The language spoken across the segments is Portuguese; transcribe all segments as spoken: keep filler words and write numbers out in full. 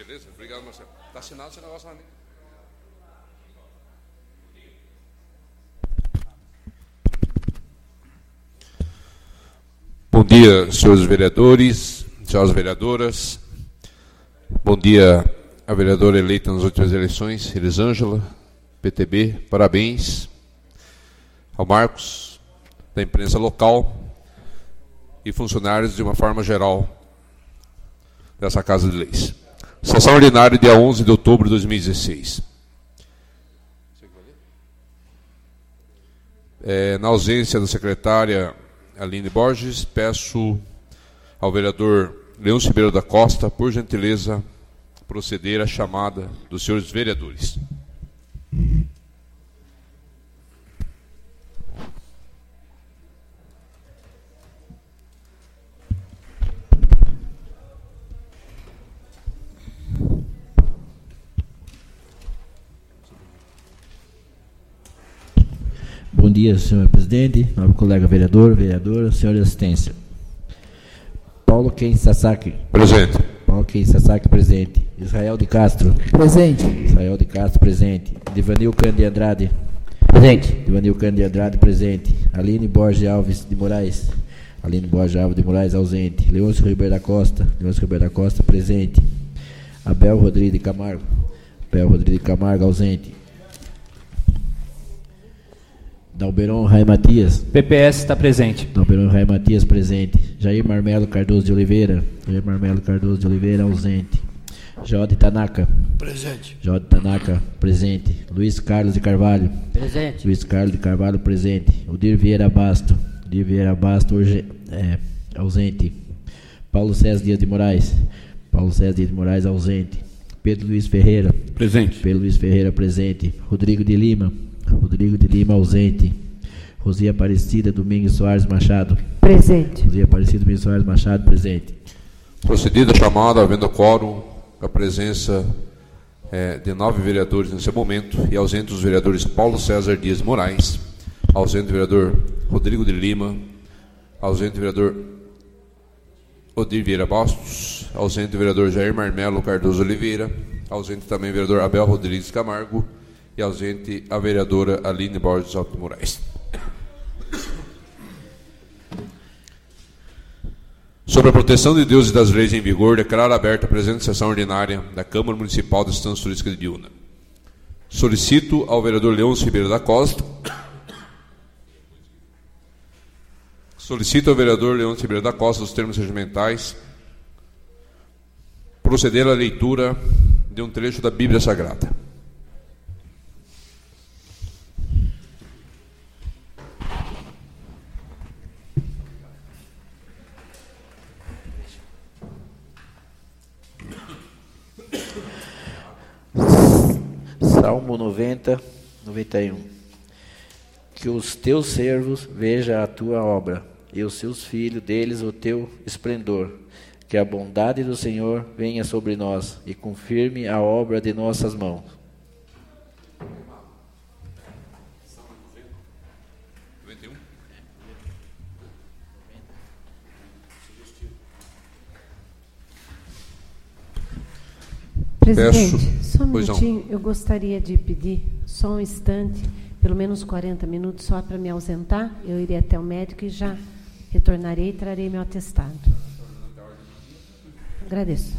Beleza? Obrigado, Marcelo. Está assinado esse negócio lá, né? Bom dia, senhores vereadores, senhoras vereadoras. Bom dia à vereadora eleita nas últimas eleições, Elisângela, P T B. Parabéns ao Marcos, da imprensa local e funcionários de uma forma geral dessa Casa de Leis. Sessão ordinária, dia onze de outubro de dois mil e dezesseis. É, na ausência da secretária Aline Borges, peço ao vereador Leôncio Ribeiro da Costa, por gentileza, proceder à chamada dos senhores vereadores. Bom dia, senhor presidente, nobre colega vereador, vereadora, senhor de assistência. Paulo Ken Sasaki. Presente. Paulo Ken Sasaki, presente. Israel de Castro. Presente. Israel de Castro, presente. Divanil Cândido de Andrade. Presente. Divanil Cândido de Andrade, presente. Aline Borges Alves de Moraes. Aline Borges Alves de Moraes, ausente. Leôncio Ribeiro da Costa. Leôncio Ribeiro da Costa, presente. Abel Rodrigues de Camargo. Abel Rodrigues de Camargo, ausente. Dalberon Rai Matias. P P S está presente. Dalberon Rai Matias, presente. Jair Marmelo Cardoso de Oliveira. Jair Marmelo Cardoso de Oliveira, ausente. Jode Tanaka. Presente. Jode Tanaka, presente. Luiz Carlos de Carvalho. Presente. Luiz Carlos de Carvalho, presente. Odir Vieira Basto. Odir Vieira Basto, urge, é, ausente. Paulo César Dias de Moraes. Paulo César Dias de Moraes, ausente. Pedro Luiz Ferreira. Presente. Pedro Luiz Ferreira, presente. Rodrigo de Lima. Rodrigo de Lima, ausente. Rosia Aparecida Domingues Soares Machado. Presente. Rosia Aparecida Domingues Soares Machado, presente. Procedida a chamada, havendo quórum, a presença é, de nove vereadores nesse momento, e ausente os vereadores Paulo César Dias Moraes, ausente o vereador Rodrigo de Lima, ausente o vereador Odir Vieira Bastos, ausente o vereador Jair Marmelo Cardoso Oliveira, ausente também o vereador Abel Rodrigues Camargo, e ausente a vereadora Aline Borges Alves de Moraes. Sobre a proteção de Deus e das leis em vigor, declaro aberta a presente sessão ordinária da Câmara Municipal de Estância Turística de Biúna. Solicito ao vereador Leôncio Ribeiro da Costa Solicito ao vereador Leôncio Ribeiro da Costa, dos termos regimentais, proceder à leitura de um trecho da Bíblia Sagrada. Salmo noventa, noventa e um. Que os teus servos vejam a tua obra, e os seus filhos deles o teu esplendor. Que a bondade do Senhor venha sobre nós, e confirme a obra de nossas mãos. Presidente, Peço, só um pois minutinho, não. Eu gostaria de pedir só um instante, pelo menos quarenta minutos, só para me ausentar. Eu irei até o médico e já retornarei e trarei meu atestado. Agradeço.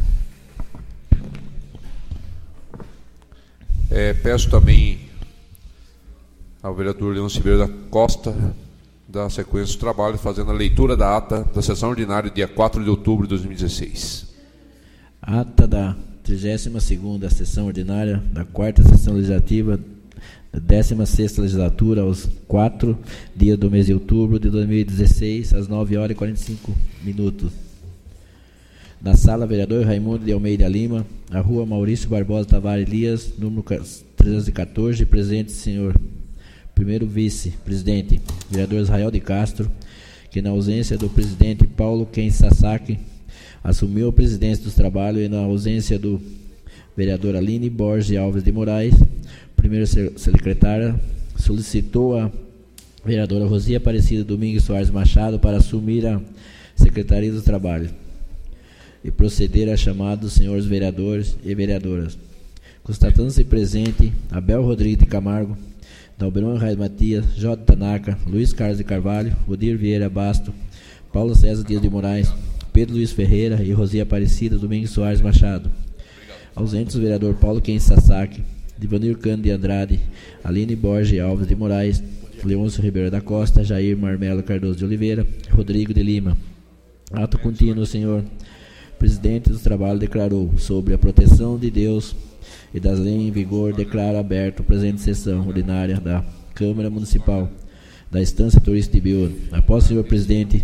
É, peço também ao vereador Leôncio Ribeiro da Costa dar sequência do trabalho, fazendo a leitura da ata da sessão ordinária, dia quatro de outubro de dois mil e dezesseis. Ata da trigésima segunda sessão ordinária da quarta sessão legislativa da décima sexta legislatura, aos quatro dias do mês de outubro de dois mil e dezesseis, às nove horas e quarenta e cinco minutos. Na sala, vereador Raimundo de Almeida Lima, a rua Maurício Barbosa Tavares Elias, número trezentos e quatorze, presente, senhor primeiro vice-presidente, vereador Israel de Castro, que na ausência do presidente Paulo Ken Sasaki, assumiu a presidência dos trabalhos, e na ausência do vereador Aline Borges Alves de Moraes, primeira secretária, solicitou a vereadora Rosia Aparecida Domingues Soares Machado para assumir a Secretaria do Trabalho. e proceder à chamada dos senhores vereadores e vereadoras. Constatando-se presente Abel Rodrigues de Camargo, Dalberão Reis Matias, J. Tanaka, Luiz Carlos de Carvalho, Odir Vieira Basto, Paulo César Dias de Moraes, Pedro Luiz Ferreira e Rosia Aparecida Domingos Soares Machado. Ausentes o vereador Paulo Ken Sasaki, Divanir Cândido de Andrade, Aline Borges Alves de Moraes, Leôncio Ribeiro da Costa, Jair Marmelo Cardoso de Oliveira, Rodrigo de Lima. Ato contínuo, senhor presidente do trabalho declarou sobre a proteção de Deus e das leis em vigor, declara aberto a presente sessão ordinária da Câmara Municipal da Estância Turística de Biúna. Após o senhor presidente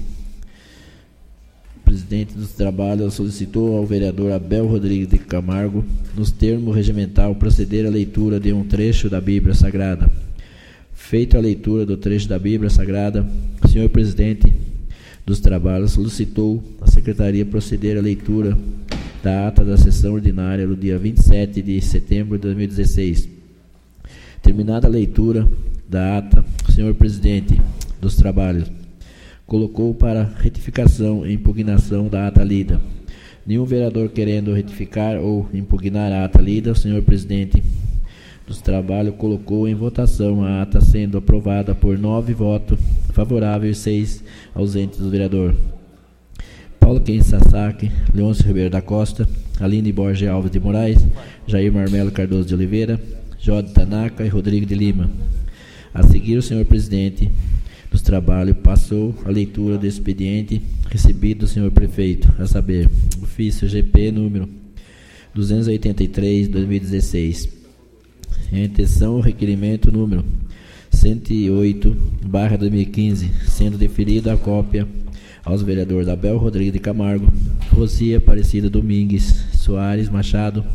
presidente dos trabalhos solicitou ao vereador Abel Rodrigues de Camargo, nos termos regimental, proceder à leitura de um trecho da Bíblia Sagrada. Feita a leitura do trecho da Bíblia Sagrada, o senhor presidente dos trabalhos solicitou à secretaria proceder à leitura da ata da sessão ordinária do dia vinte e sete de setembro de dois mil e dezesseis. Terminada a leitura da ata, o senhor presidente dos trabalhos colocou para retificação e impugnação da ata lida. Nenhum vereador querendo retificar ou impugnar a ata lida, o senhor presidente dos trabalhos colocou em votação a ata sendo aprovada por nove votos favoráveis e seis ausentes do vereador Paulo Ken Sasaki, Leôncio Ribeiro da Costa, Aline Borges Alves de Moraes, Jair Marmelo Cardoso de Oliveira, J. Tanaka e Rodrigo de Lima. A seguir, o senhor presidente dos trabalhos passou a leitura do expediente recebido do senhor prefeito, a saber, ofício G P número duzentos e oitenta e três, dois mil e dezesseis. Em atenção, o requerimento número cento e oito, barra dois mil e quinze, sendo deferida a cópia aos vereadores Abel Rodrigues de Camargo, Rosia Aparecida Domingues Soares Machado,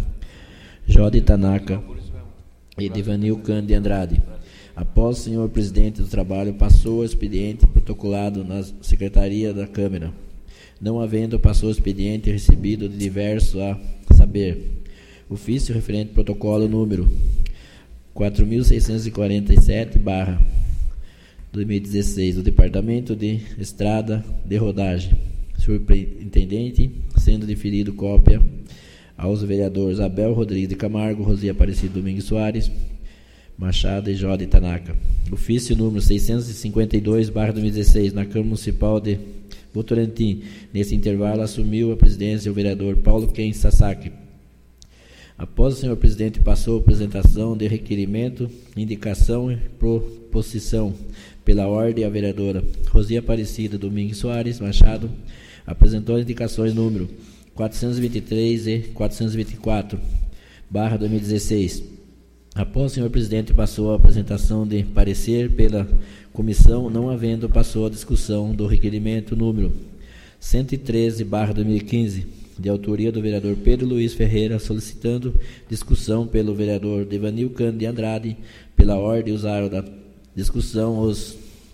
J. Tanaka e Divanil Cândido de Andrade. Após o senhor presidente do trabalho passou o expediente protocolado na secretaria da Câmara, não havendo passou o expediente recebido de diversos, a saber, ofício referente protocolo número quatro mil seiscentos e quarenta e sete, barra dois mil e dezesseis, do Departamento de Estrada de Rodagem, superintendente, sendo deferido cópia aos vereadores Abel Rodrigues de Camargo, Rosia Aparecida Domingos Soares Machado e J. Tanaka. Ofício número seiscentos e cinquenta e dois, barra dois mil e dezesseis, na Câmara Municipal de Votorantim. Nesse intervalo, assumiu a presidência o vereador Paulo Ken Sasaki. Após o senhor presidente passou a apresentação de requerimento, indicação e proposição pela ordem, a vereadora Rosia Aparecida Domingos Soares Machado apresentou as indicações número quatrocentos e vinte e três e quatrocentos e vinte e quatro, barra dois mil e dezesseis. Após o senhor presidente passou a apresentação de parecer pela comissão, não havendo passou a discussão do requerimento número cento e treze, barra dois mil e quinze, de autoria do vereador Pedro Luiz Ferreira, solicitando discussão pelo vereador Divanil Cândido de Andrade. Pela ordem, usaram da discussão os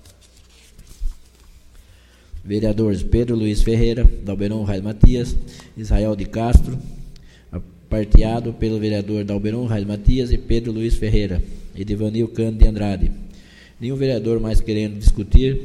vereadores Pedro Luiz Ferreira, Dalberão Reis Matias, Israel de Castro, parteado pelo vereador Dalberão Reis Matias e Pedro Luiz Ferreira e Divanil Cândido de Andrade. Nenhum vereador mais querendo discutir.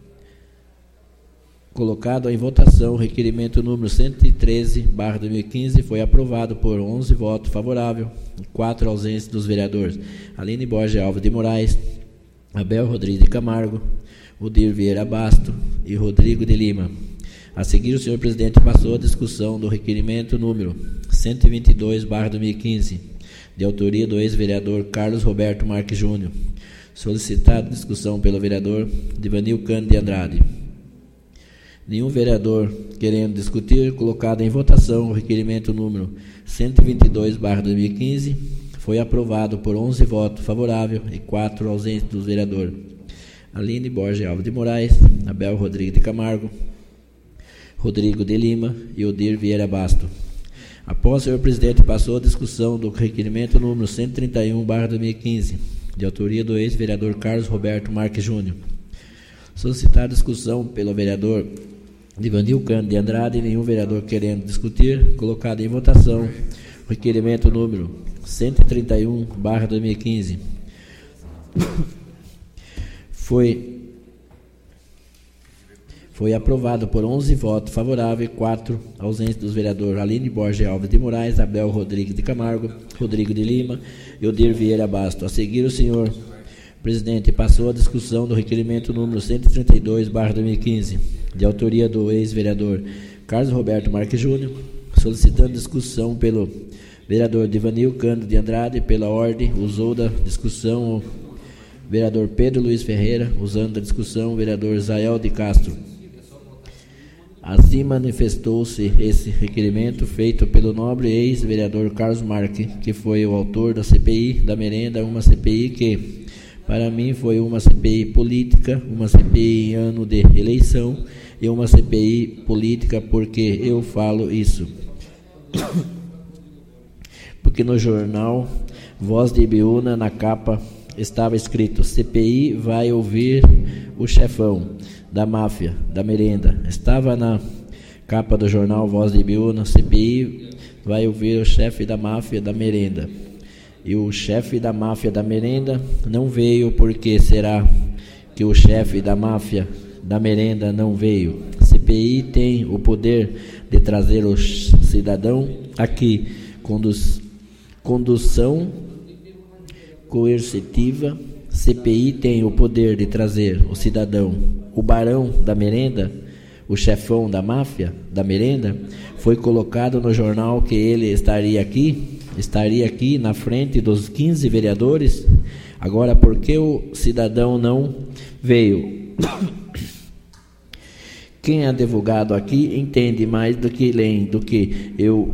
Colocado em votação, o requerimento número cento e treze, barra dois mil e quinze, foi aprovado por onze votos favoráveis e quatro ausentes dos vereadores Aline Borges Alves de Moraes, Abel Rodrigues de Camargo, Odir Vieira Basto e Rodrigo de Lima. A seguir, o senhor presidente passou a discussão do requerimento número cento e vinte e dois, barra dois mil e quinze, de autoria do ex-vereador Carlos Roberto Marques Júnior, solicitado discussão pelo vereador Divanil Cândido de Andrade. Nenhum vereador querendo discutir, colocado em votação o requerimento número cento e vinte e dois, barra dois mil e quinze, foi aprovado por onze votos favoráveis e quatro ausentes dos vereadores Aline Borges Alves de Moraes, Abel Rodrigues de Camargo, Rodrigo de Lima e Odir Vieira Basto. Após o senhor presidente passou a discussão do requerimento número cento e trinta e um, barra dois mil e quinze, de autoria do ex-vereador Carlos Roberto Marques Júnior, solicitar discussão pelo vereador Divanil Cândido de Andrade e nenhum vereador querendo discutir, colocado em votação o requerimento número cento e trinta e um, barra dois mil e quinze. Foi Foi aprovado por onze votos favoráveis, quatro ausentes dos vereadores Aline Borges Alves de Moraes, Abel Rodrigues de Camargo, Rodrigo de Lima e Odir Vieira Basto. A seguir, o senhor presidente passou a discussão do requerimento número cento e trinta e dois barra dois mil e quinze, de autoria do ex-vereador Carlos Roberto Marques Júnior, solicitando discussão pelo vereador Divanil Cândido de Andrade. Pela ordem, usou da discussão o vereador Pedro Luiz Ferreira, usando da discussão o vereador Zael de Castro. Assim manifestou-se esse requerimento feito pelo nobre ex-vereador Carlos Marques, que foi o autor da C P I da merenda, uma C P I que, para mim, foi uma C P I política, uma C P I em ano de eleição e uma C P I política porque eu falo isso. Porque no jornal Voz de Ibiúna, na capa, estava escrito: C P I vai ouvir o chefão da máfia, da merenda. Estava na capa do jornal Voz de Ibiúna: C P I vai ouvir o chefe da máfia da merenda. E o chefe da máfia da merenda não veio. Porque será que o chefe da máfia da merenda não veio? C P I tem o poder de trazer o cidadão aqui. Conduz, condução coercitiva. C P I tem o poder de trazer o cidadão. O barão da merenda, o chefão da máfia da merenda, foi colocado no jornal que ele estaria aqui, estaria aqui na frente dos quinze vereadores. Agora, por que o cidadão não veio? Quem é advogado aqui entende mais do que lê, do que eu.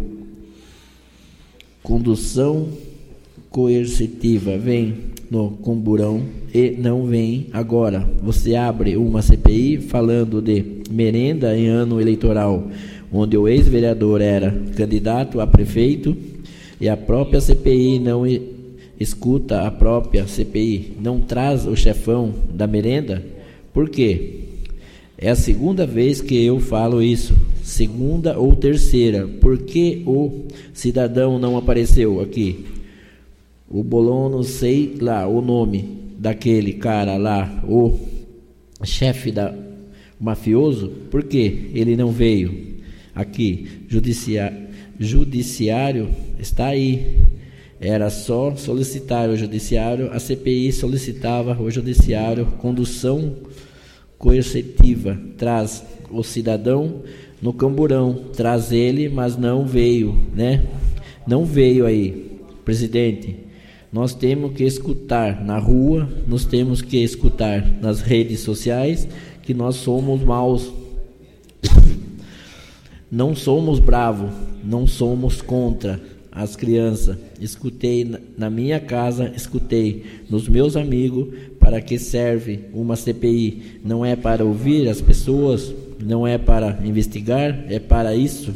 Condução coercitiva vem no comburão e não vem agora. Você abre uma C P I falando de merenda em ano eleitoral, onde o ex-vereador era candidato a prefeito, e a própria C P I não escuta a própria C P I, não traz o chefão da merenda. Por quê? É a segunda vez que eu falo isso, segunda ou terceira. Por que o cidadão não apareceu aqui? O Bolon, não sei lá o nome daquele cara lá, o chefe da o mafioso, por que ele não veio aqui? Judiciário, judiciário está aí. Era só solicitar o judiciário, a C P I solicitava o judiciário. Condução coercitiva traz o cidadão no camburão, traz ele, mas não veio, né? Não veio aí, presidente. Nós temos que escutar na rua, nós temos que escutar nas redes sociais que nós somos maus. Não somos bravos, não somos contra as crianças. Escutei na minha casa, escutei nos meus amigos. Para que serve uma C P I? Não é para ouvir as pessoas, não é para investigar, é para isso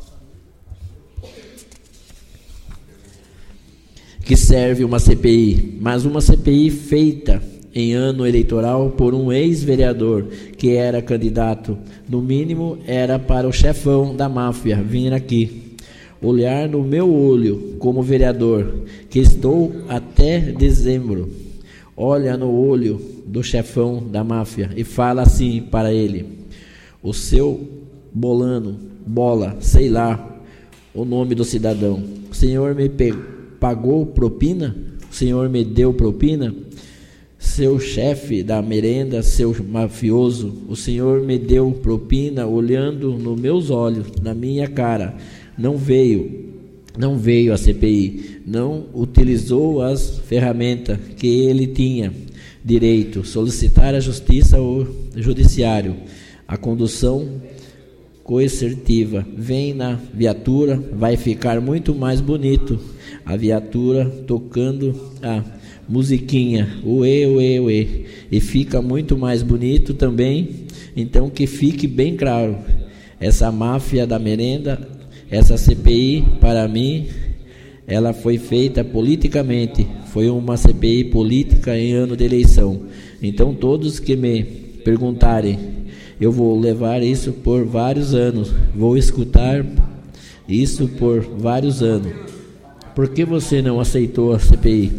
que serve uma C P I. Mas uma C P I feita em ano eleitoral por um ex-vereador que era candidato, no mínimo era para o chefão da máfia vir aqui, olhar no meu olho como vereador, que estou até dezembro, olha no olho do chefão da máfia e fala assim para ele: o seu bolano, bola, sei lá o nome do cidadão, o senhor me pegou, pagou propina? O senhor me deu propina? Seu chefe da merenda, seu mafioso, o senhor me deu propina olhando nos meus olhos, na minha cara. Não veio, não veio a C P I, não utilizou as ferramentas que ele tinha direito, solicitar a justiça ou judiciário. A condução coercitiva vem na viatura, vai ficar muito mais bonito. A viatura tocando a musiquinha, uê, uê, uê, e fica muito mais bonito também. Então, que fique bem claro, essa máfia da merenda, essa C P I, para mim, ela foi feita politicamente, foi uma C P I política em ano de eleição. Então, todos que me perguntarem, eu vou levar isso por vários anos, vou escutar isso por vários anos. Por que você não aceitou a C P I?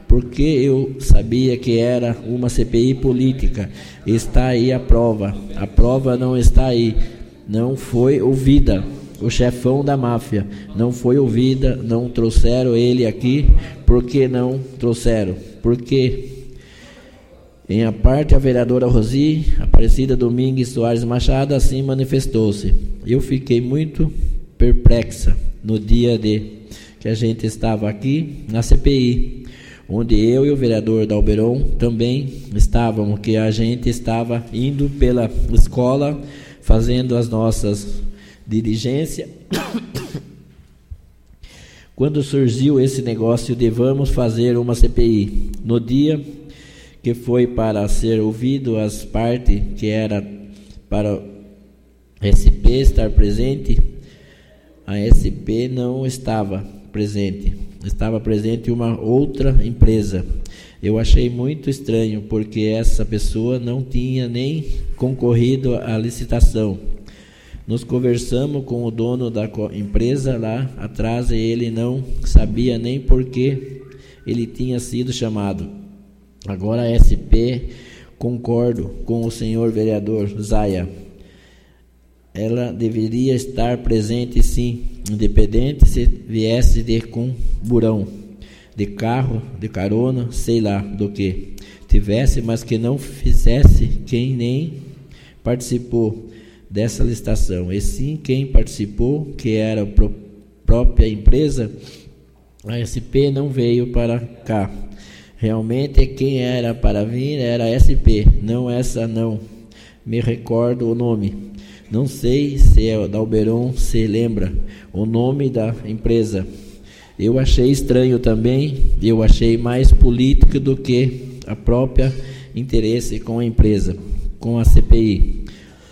porque eu sabia que era uma C P I política. Está aí a prova. A prova não está aí. Não foi ouvida. O chefão da máfia não foi ouvida, não trouxeram ele aqui. Por que não trouxeram? Porque, em a parte, a vereadora Rosi Aparecida Domingues Soares Machado assim manifestou-se. Eu fiquei muito perplexa no dia de que a gente estava aqui na C P I, onde eu e o vereador Dalberon também estávamos, que a gente estava indo pela escola, fazendo as nossas diligências, quando surgiu esse negócio de vamos fazer uma C P I. No dia que foi para ser ouvido as partes, que era para o S P estar presente, a S P não estava presente, estava presente uma outra empresa. Eu achei muito estranho, porque essa pessoa não tinha nem concorrido à licitação. Nos conversamos com o dono da empresa lá atrás e ele não sabia nem por que ele tinha sido chamado. Agora a S P, concordo com o senhor vereador Zaya, ela deveria estar presente sim, independente se viesse de com burão, de carro, de carona, sei lá do que tivesse, mas que não fizesse quem nem participou dessa licitação, e sim quem participou, que era a própria empresa. A S P não veio para cá. Realmente quem era para vir era a S P, não essa não. Me recordo o nome. Não sei se é o Dalberon se lembra o nome da empresa. Eu achei estranho também, eu achei mais político do que a própria interesse com a empresa, com a C P I.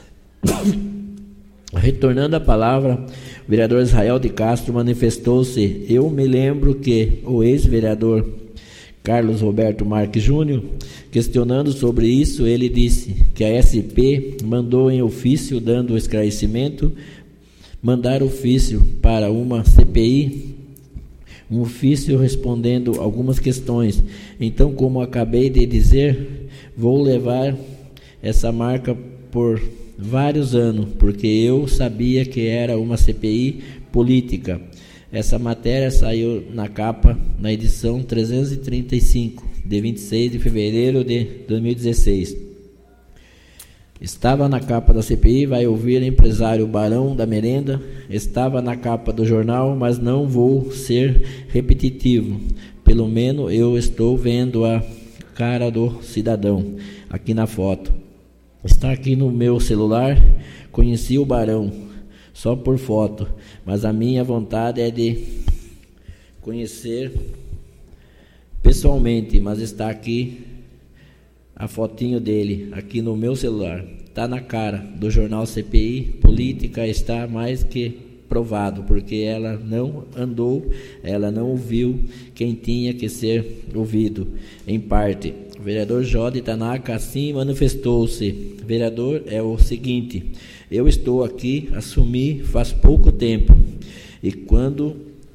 Retornando a palavra, o vereador Israel de Castro manifestou-se. Eu me lembro que o ex-vereador Carlos Roberto Marques Júnior, questionando sobre isso, ele disse que a S P mandou em ofício, dando esclarecimento, mandar ofício para uma C P I, um ofício respondendo algumas questões. Então, como acabei de dizer, vou levar essa marca por vários anos, porque eu sabia que era uma C P I política. Essa matéria saiu na capa, na edição trezentos e trinta e cinco, de vinte e seis de fevereiro de dois mil e dezesseis. Estava na capa da C P I, vai ouvir empresário Barão da Merenda. Estava na capa do jornal, mas não vou ser repetitivo. Pelo menos eu estou vendo a cara do cidadão aqui na foto. Está aqui no meu celular. Conheci o Barão só por foto, mas a minha vontade é de conhecer pessoalmente, mas está aqui a fotinho dele, aqui no meu celular. Está na cara do jornal C P I Política, está mais que provado, porque ela não andou, ela não ouviu quem tinha que ser ouvido, em parte. O vereador Jodi Tanaka assim manifestou-se. Vereador, é o seguinte, eu estou aqui, assumi faz pouco tempo, e quando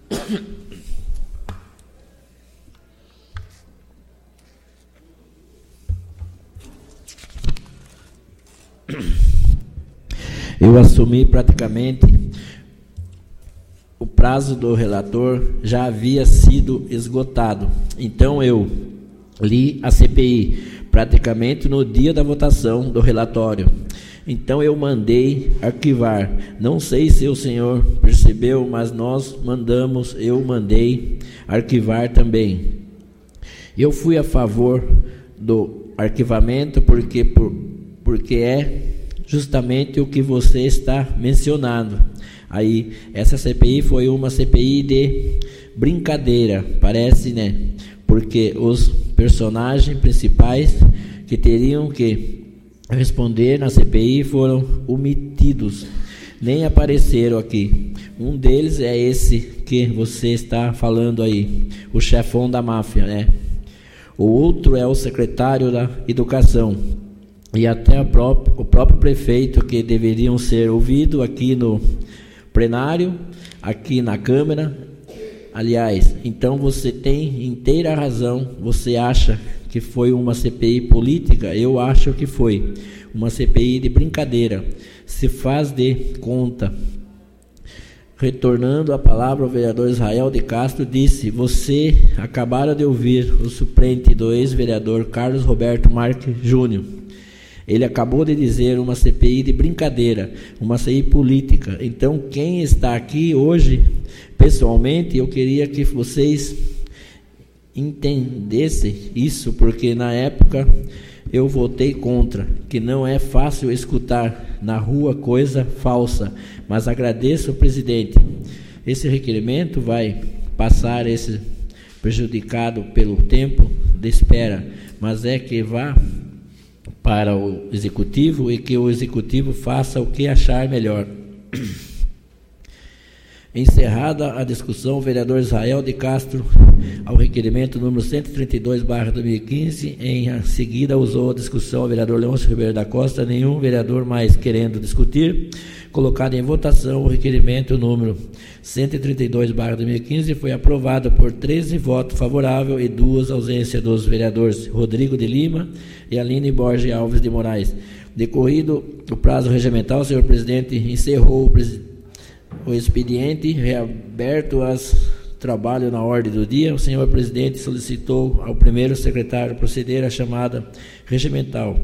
eu assumi praticamente o prazo do relator já havia sido esgotado. Então eu li a C P I praticamente no dia da votação do relatório. Então eu mandei arquivar. Não sei se o senhor percebeu, mas nós mandamos, eu mandei arquivar também. Eu fui a favor do arquivamento porque, por, porque é justamente o que você está mencionando. Aí, essa C P I foi uma C P I de brincadeira, parece, né? Porque os personagens principais que teriam que responder na C P I foram omitidos, nem apareceram aqui. Um deles é esse que você está falando aí, o chefão da máfia, né? O outro é o secretário da Educação e até a própria, o próprio prefeito, que deveriam ser ouvidos aqui no plenário, aqui na Câmara, Aliás, então você tem inteira razão. Você acha que foi uma C P I política? Eu acho que foi uma C P I de brincadeira. Se faz de conta. Retornando a palavra ao vereador Israel de Castro, disse: você acabaram de ouvir o suplente do ex-vereador Carlos Roberto Marques Júnior. Ele acabou de dizer uma C P I de brincadeira, uma C P I política. Então, quem está aqui hoje, pessoalmente, eu queria que vocês entendessem isso, porque na época eu votei contra, que não é fácil escutar na rua coisa falsa, mas agradeço, presidente. Esse requerimento vai passar esse prejudicado pelo tempo de espera, mas é que vá para o executivo e que o executivo faça o que achar melhor. Encerrada a discussão, o vereador Israel de Castro, ao requerimento número cento e trinta e dois barra dois mil e quinze, em seguida usou a discussão o vereador Leôncio Ribeiro da Costa, nenhum vereador mais querendo discutir. Colocado em votação o requerimento número cento e trinta e dois barra dois mil e quinze, foi aprovado por treze votos favoráveis e duas ausências dos vereadores Rodrigo de Lima e Aline Borges Alves de Moraes. Decorrido o prazo regimental, o senhor presidente encerrou o presidente o expediente, reaberto as trabalho na ordem do dia. O senhor presidente solicitou ao primeiro secretário proceder à chamada regimental,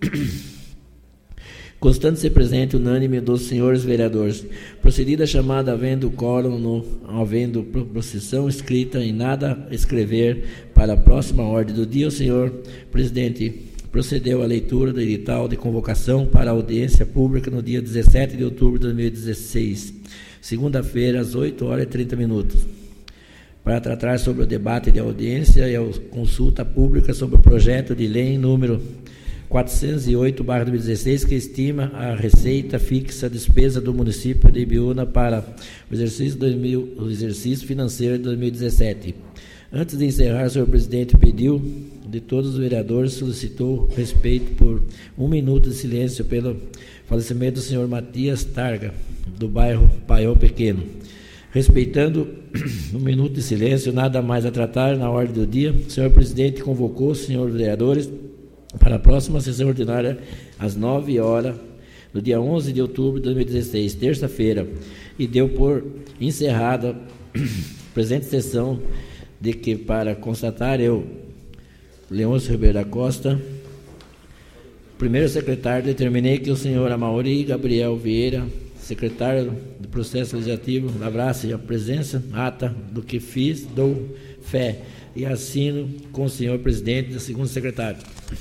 constante ser presente unânime dos senhores vereadores. Procedida a chamada, havendo quórum, no, havendo procissão escrita em nada escrever para a próxima ordem do dia, o senhor presidente procedeu à leitura do edital de convocação para a audiência pública no dia dezessete de outubro de dois mil e dezesseis, segunda-feira, às oito horas e trinta minutos, para tratar sobre o debate de audiência e a consulta pública sobre o projeto de lei número quatrocentos e oito barra dois mil e dezesseis, que estima a receita fixa despesa do município de Ibiúna para o exercício, dois mil, o exercício financeiro de dois mil e dezessete. Antes de encerrar, o senhor presidente pediu de todos os vereadores, solicitou respeito por um minuto de silêncio pelo falecimento do senhor Matias Targa, do bairro Paiol Pequeno. Respeitando um minuto de silêncio, nada mais a tratar na ordem do dia, o senhor presidente convocou os senhores vereadores para a próxima sessão ordinária às nove horas, no dia onze de outubro de dois mil e dezesseis, terça-feira, e deu por encerrada a presente sessão, de que, para constatar, eu, Leôncio Ribeiro da Costa, primeiro secretário, determinei que o senhor Amauri Gabriel Vieira, secretário do processo legislativo, lavrasse a presença, ata do que fiz, dou fé e assino com o senhor presidente e o segundo secretário.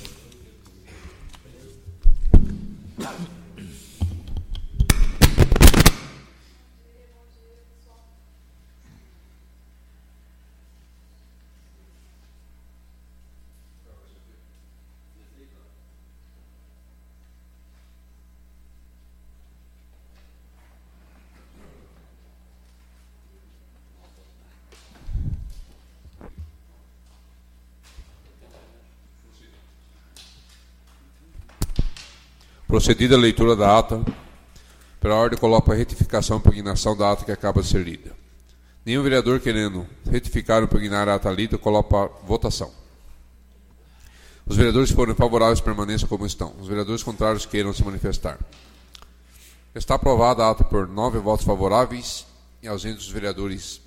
Procedida a leitura da ata, pela ordem coloco a retificação e impugnação da ata que acaba de ser lida. Nenhum vereador querendo retificar ou impugnar a ata lida, coloco a votação. Os vereadores que forem favoráveis permaneçam como estão. Os vereadores contrários queiram se manifestar. Está aprovada a ata por nove votos favoráveis e ausentes os vereadores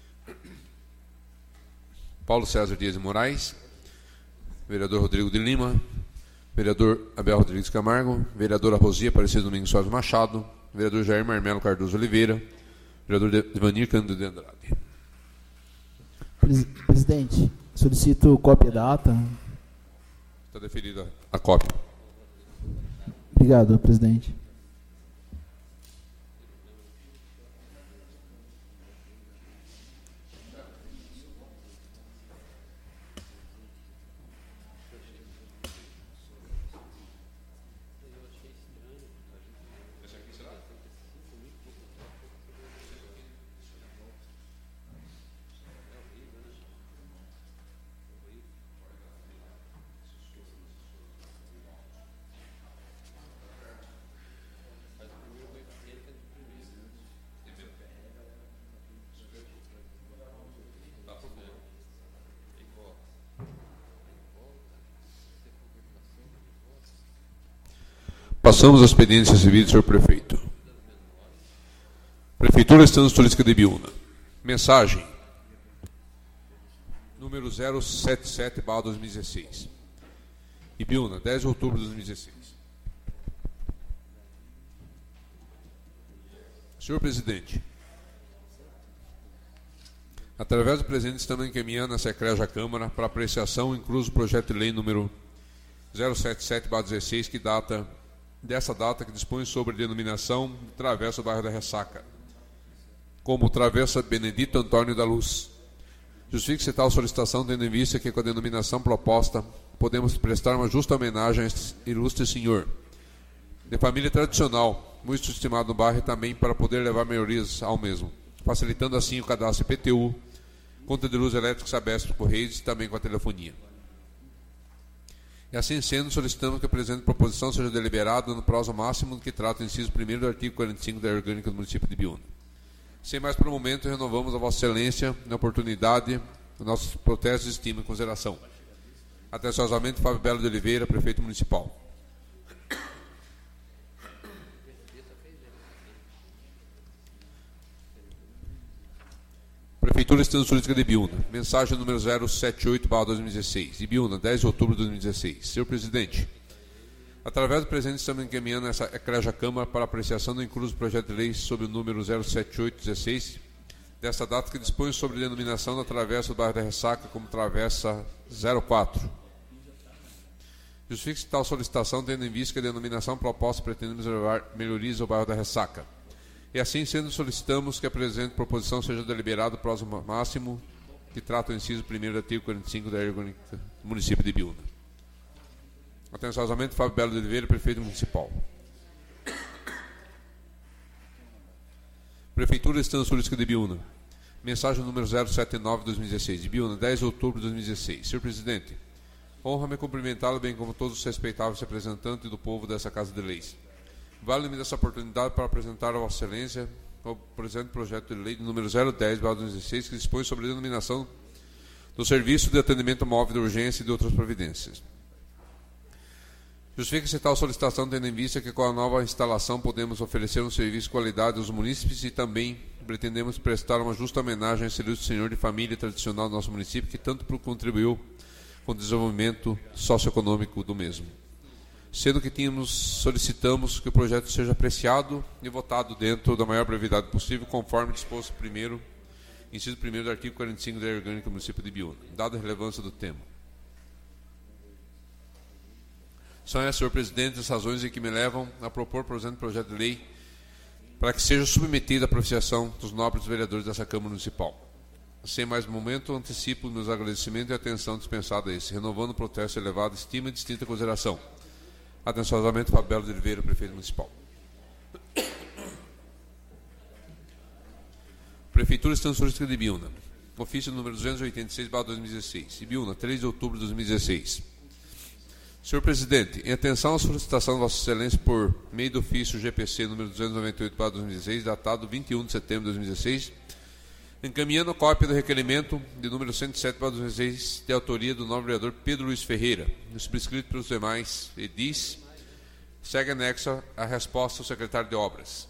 Paulo César Dias de Moraes, vereador Rodrigo de Lima, vereador Abel Rodrigues Camargo, vereadora Rosia Aparecida Domingos Soares Machado, vereador Jair Marmelo Cardoso Oliveira, vereador Devanir Cândido de Andrade. Presidente, solicito cópia da ata. Está deferida a cópia. Obrigado, presidente. Passamos aos expedientes recebidos, senhor prefeito. Prefeitura Estância Turística de Ibiúna. Mensagem número zero setenta e sete barra dois mil e dezesseis. Ibiúna, dez de outubro de dois mil e dezesseis. Senhor presidente, através do presente estamos encaminhando essa eclésia à Câmara para apreciação, incluso o projeto de lei número zero setenta e sete barra dezesseis, que data dessa data que dispõe sobre a denominação de Travessa do Bairro da Ressaca, como Travessa Benedito Antônio da Luz. Justifique-se tal solicitação, tendo em vista que com a denominação proposta podemos prestar uma justa homenagem a este ilustre senhor, de família tradicional, muito estimado no bairro, e também para poder levar melhorias ao mesmo, facilitando assim o cadastro I P T U, conta de luz elétrica, Sabesp, Correios e também com a telefonia. E assim sendo, solicitamos que a presente proposição seja deliberada no prazo máximo que trata o inciso primeiro do artigo quarenta e cinco da Lei Orgânica do município de Ibiúna. Sem mais por um momento, renovamos a Vossa Excelência na oportunidade dos nossos protestos de estima e consideração. Atenciosamente, Fábio Belo de Oliveira, prefeito municipal. Prefeitura Estância Turística de Ibiúna. Mensagem número zero setenta e oito barra dois mil e dezesseis. Ibiúna, dez de outubro de dois mil e dezesseis. Senhor presidente, através do presente estamos encaminhando essa eclésia à Câmara para apreciação do incluso projeto de lei sob o número zero setenta e oito barra dezesseis, desta data que dispõe sobre a denominação da Travessa do Bairro da Ressaca como Travessa zero quatro. Justifique-se tal solicitação, tendo em vista que a denominação proposta pretende levar melhorias ao bairro da Ressaca. E assim sendo, solicitamos que a presente proposição seja deliberada no prazo máximo que trata o inciso primeiro do artigo quarenta e cinco da Lei Orgânica do município de Ibiúna. Atenciosamente, Fábio Belo de Oliveira, prefeito municipal. Prefeitura Estância Turística de Ibiúna. Mensagem número zero setenta e nove barra dois mil e dezesseis. Ibiúna, dez de outubro de dois mil e dezesseis. Senhor presidente, honra-me cumprimentá-lo, bem como todos os respeitáveis representantes do povo dessa Casa de Leis. Vale-me dessa oportunidade para apresentar a Vossa Excelência o presente projeto de lei número zero dez barra dois mil e dezesseis, que dispõe sobre a denominação do Serviço de Atendimento Móvel de Urgência e de outras providências. Justifica-se tal solicitação, tendo em vista que com a nova instalação podemos oferecer um serviço de qualidade aos munícipes e também pretendemos prestar uma justa homenagem a esse ilustre senhor de família tradicional do nosso município, que tanto contribuiu com o desenvolvimento socioeconômico do mesmo. Sendo que tínhamos, solicitamos que o projeto seja apreciado e votado dentro da maior brevidade possível, conforme disposto primeiro, inciso primeiro do artigo quarenta e cinco da Lei Orgânica do município de Ibiúna, dada a relevância do tema. São essas, senhor presidente, as razões em que me levam a propor o presente projeto de lei para que seja submetido à apreciação dos nobres vereadores dessa Câmara Municipal. Sem mais momento, antecipo meus agradecimentos e atenção dispensada a esse, renovando o protesto elevado, estima e distinta consideração. Atenciosamente, Fábio Belo de Oliveira, prefeito municipal. Prefeitura Estância Turística de Ibiúna. Ofício número duzentos e oitenta e seis barra dois mil e dezesseis. Ibiúna, três de outubro de dois mil e dezesseis. Senhor presidente, em atenção à solicitação de Vossa Excelência por meio do ofício G P C número duzentos e noventa e oito barra dois mil e dezesseis, datado vinte e um de setembro de dois mil e dezesseis, encaminhando a cópia do requerimento de número cento e sete barra dois mil e dezesseis, de autoria do nobre vereador Pedro Luiz Ferreira, subscrito pelos demais edis, segue anexa a resposta ao secretário de Obras.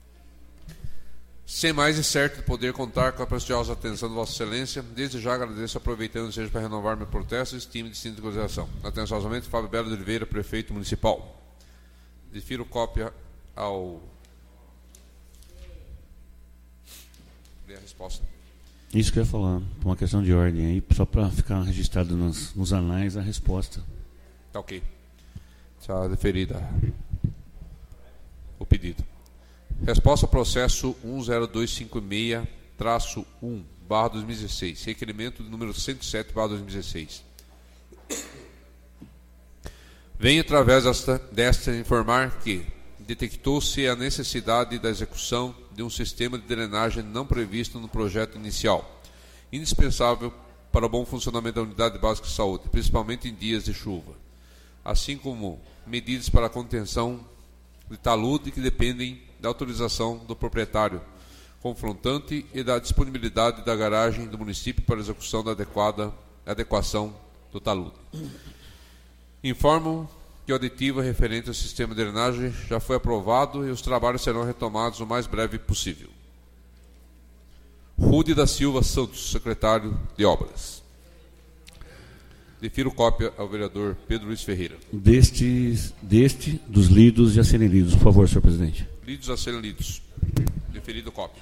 Sem mais, é certo de poder contar com a preciosa atenção de Vossa Excelência, desde já agradeço, aproveitando seja para renovar meu protesto, estima e distinta consideração. Atenciosamente, Fábio Belo de Oliveira, prefeito municipal. Defiro cópia ao... Lê a resposta. Isso que eu ia falar, uma questão de ordem aí, só para ficar registrado nos, nos anais a resposta. Tá ok. Está deferida o pedido. Resposta ao processo um zero dois cinco seis traço um barra dois mil e dezesseis, requerimento do número cento e sete barra dois mil e dezesseis. Venho, através desta, desta informar que detectou-se a necessidade da execução de um sistema de drenagem não previsto no projeto inicial, indispensável para o bom funcionamento da unidade básica de saúde, principalmente em dias de chuva, assim como medidas para a contenção de talude que dependem da autorização do proprietário confrontante e da disponibilidade da garagem do município para a execução da adequada adequação do talude. Informo que o aditivo referente ao sistema de drenagem já foi aprovado e os trabalhos serão retomados o mais breve possível. Rude da Silva Santos, secretário de Obras. Defiro cópia ao vereador Pedro Luiz Ferreira. Destes, deste, dos lidos e a serem lidos, por favor, senhor presidente. Lidos a serem lidos. Deferido cópia.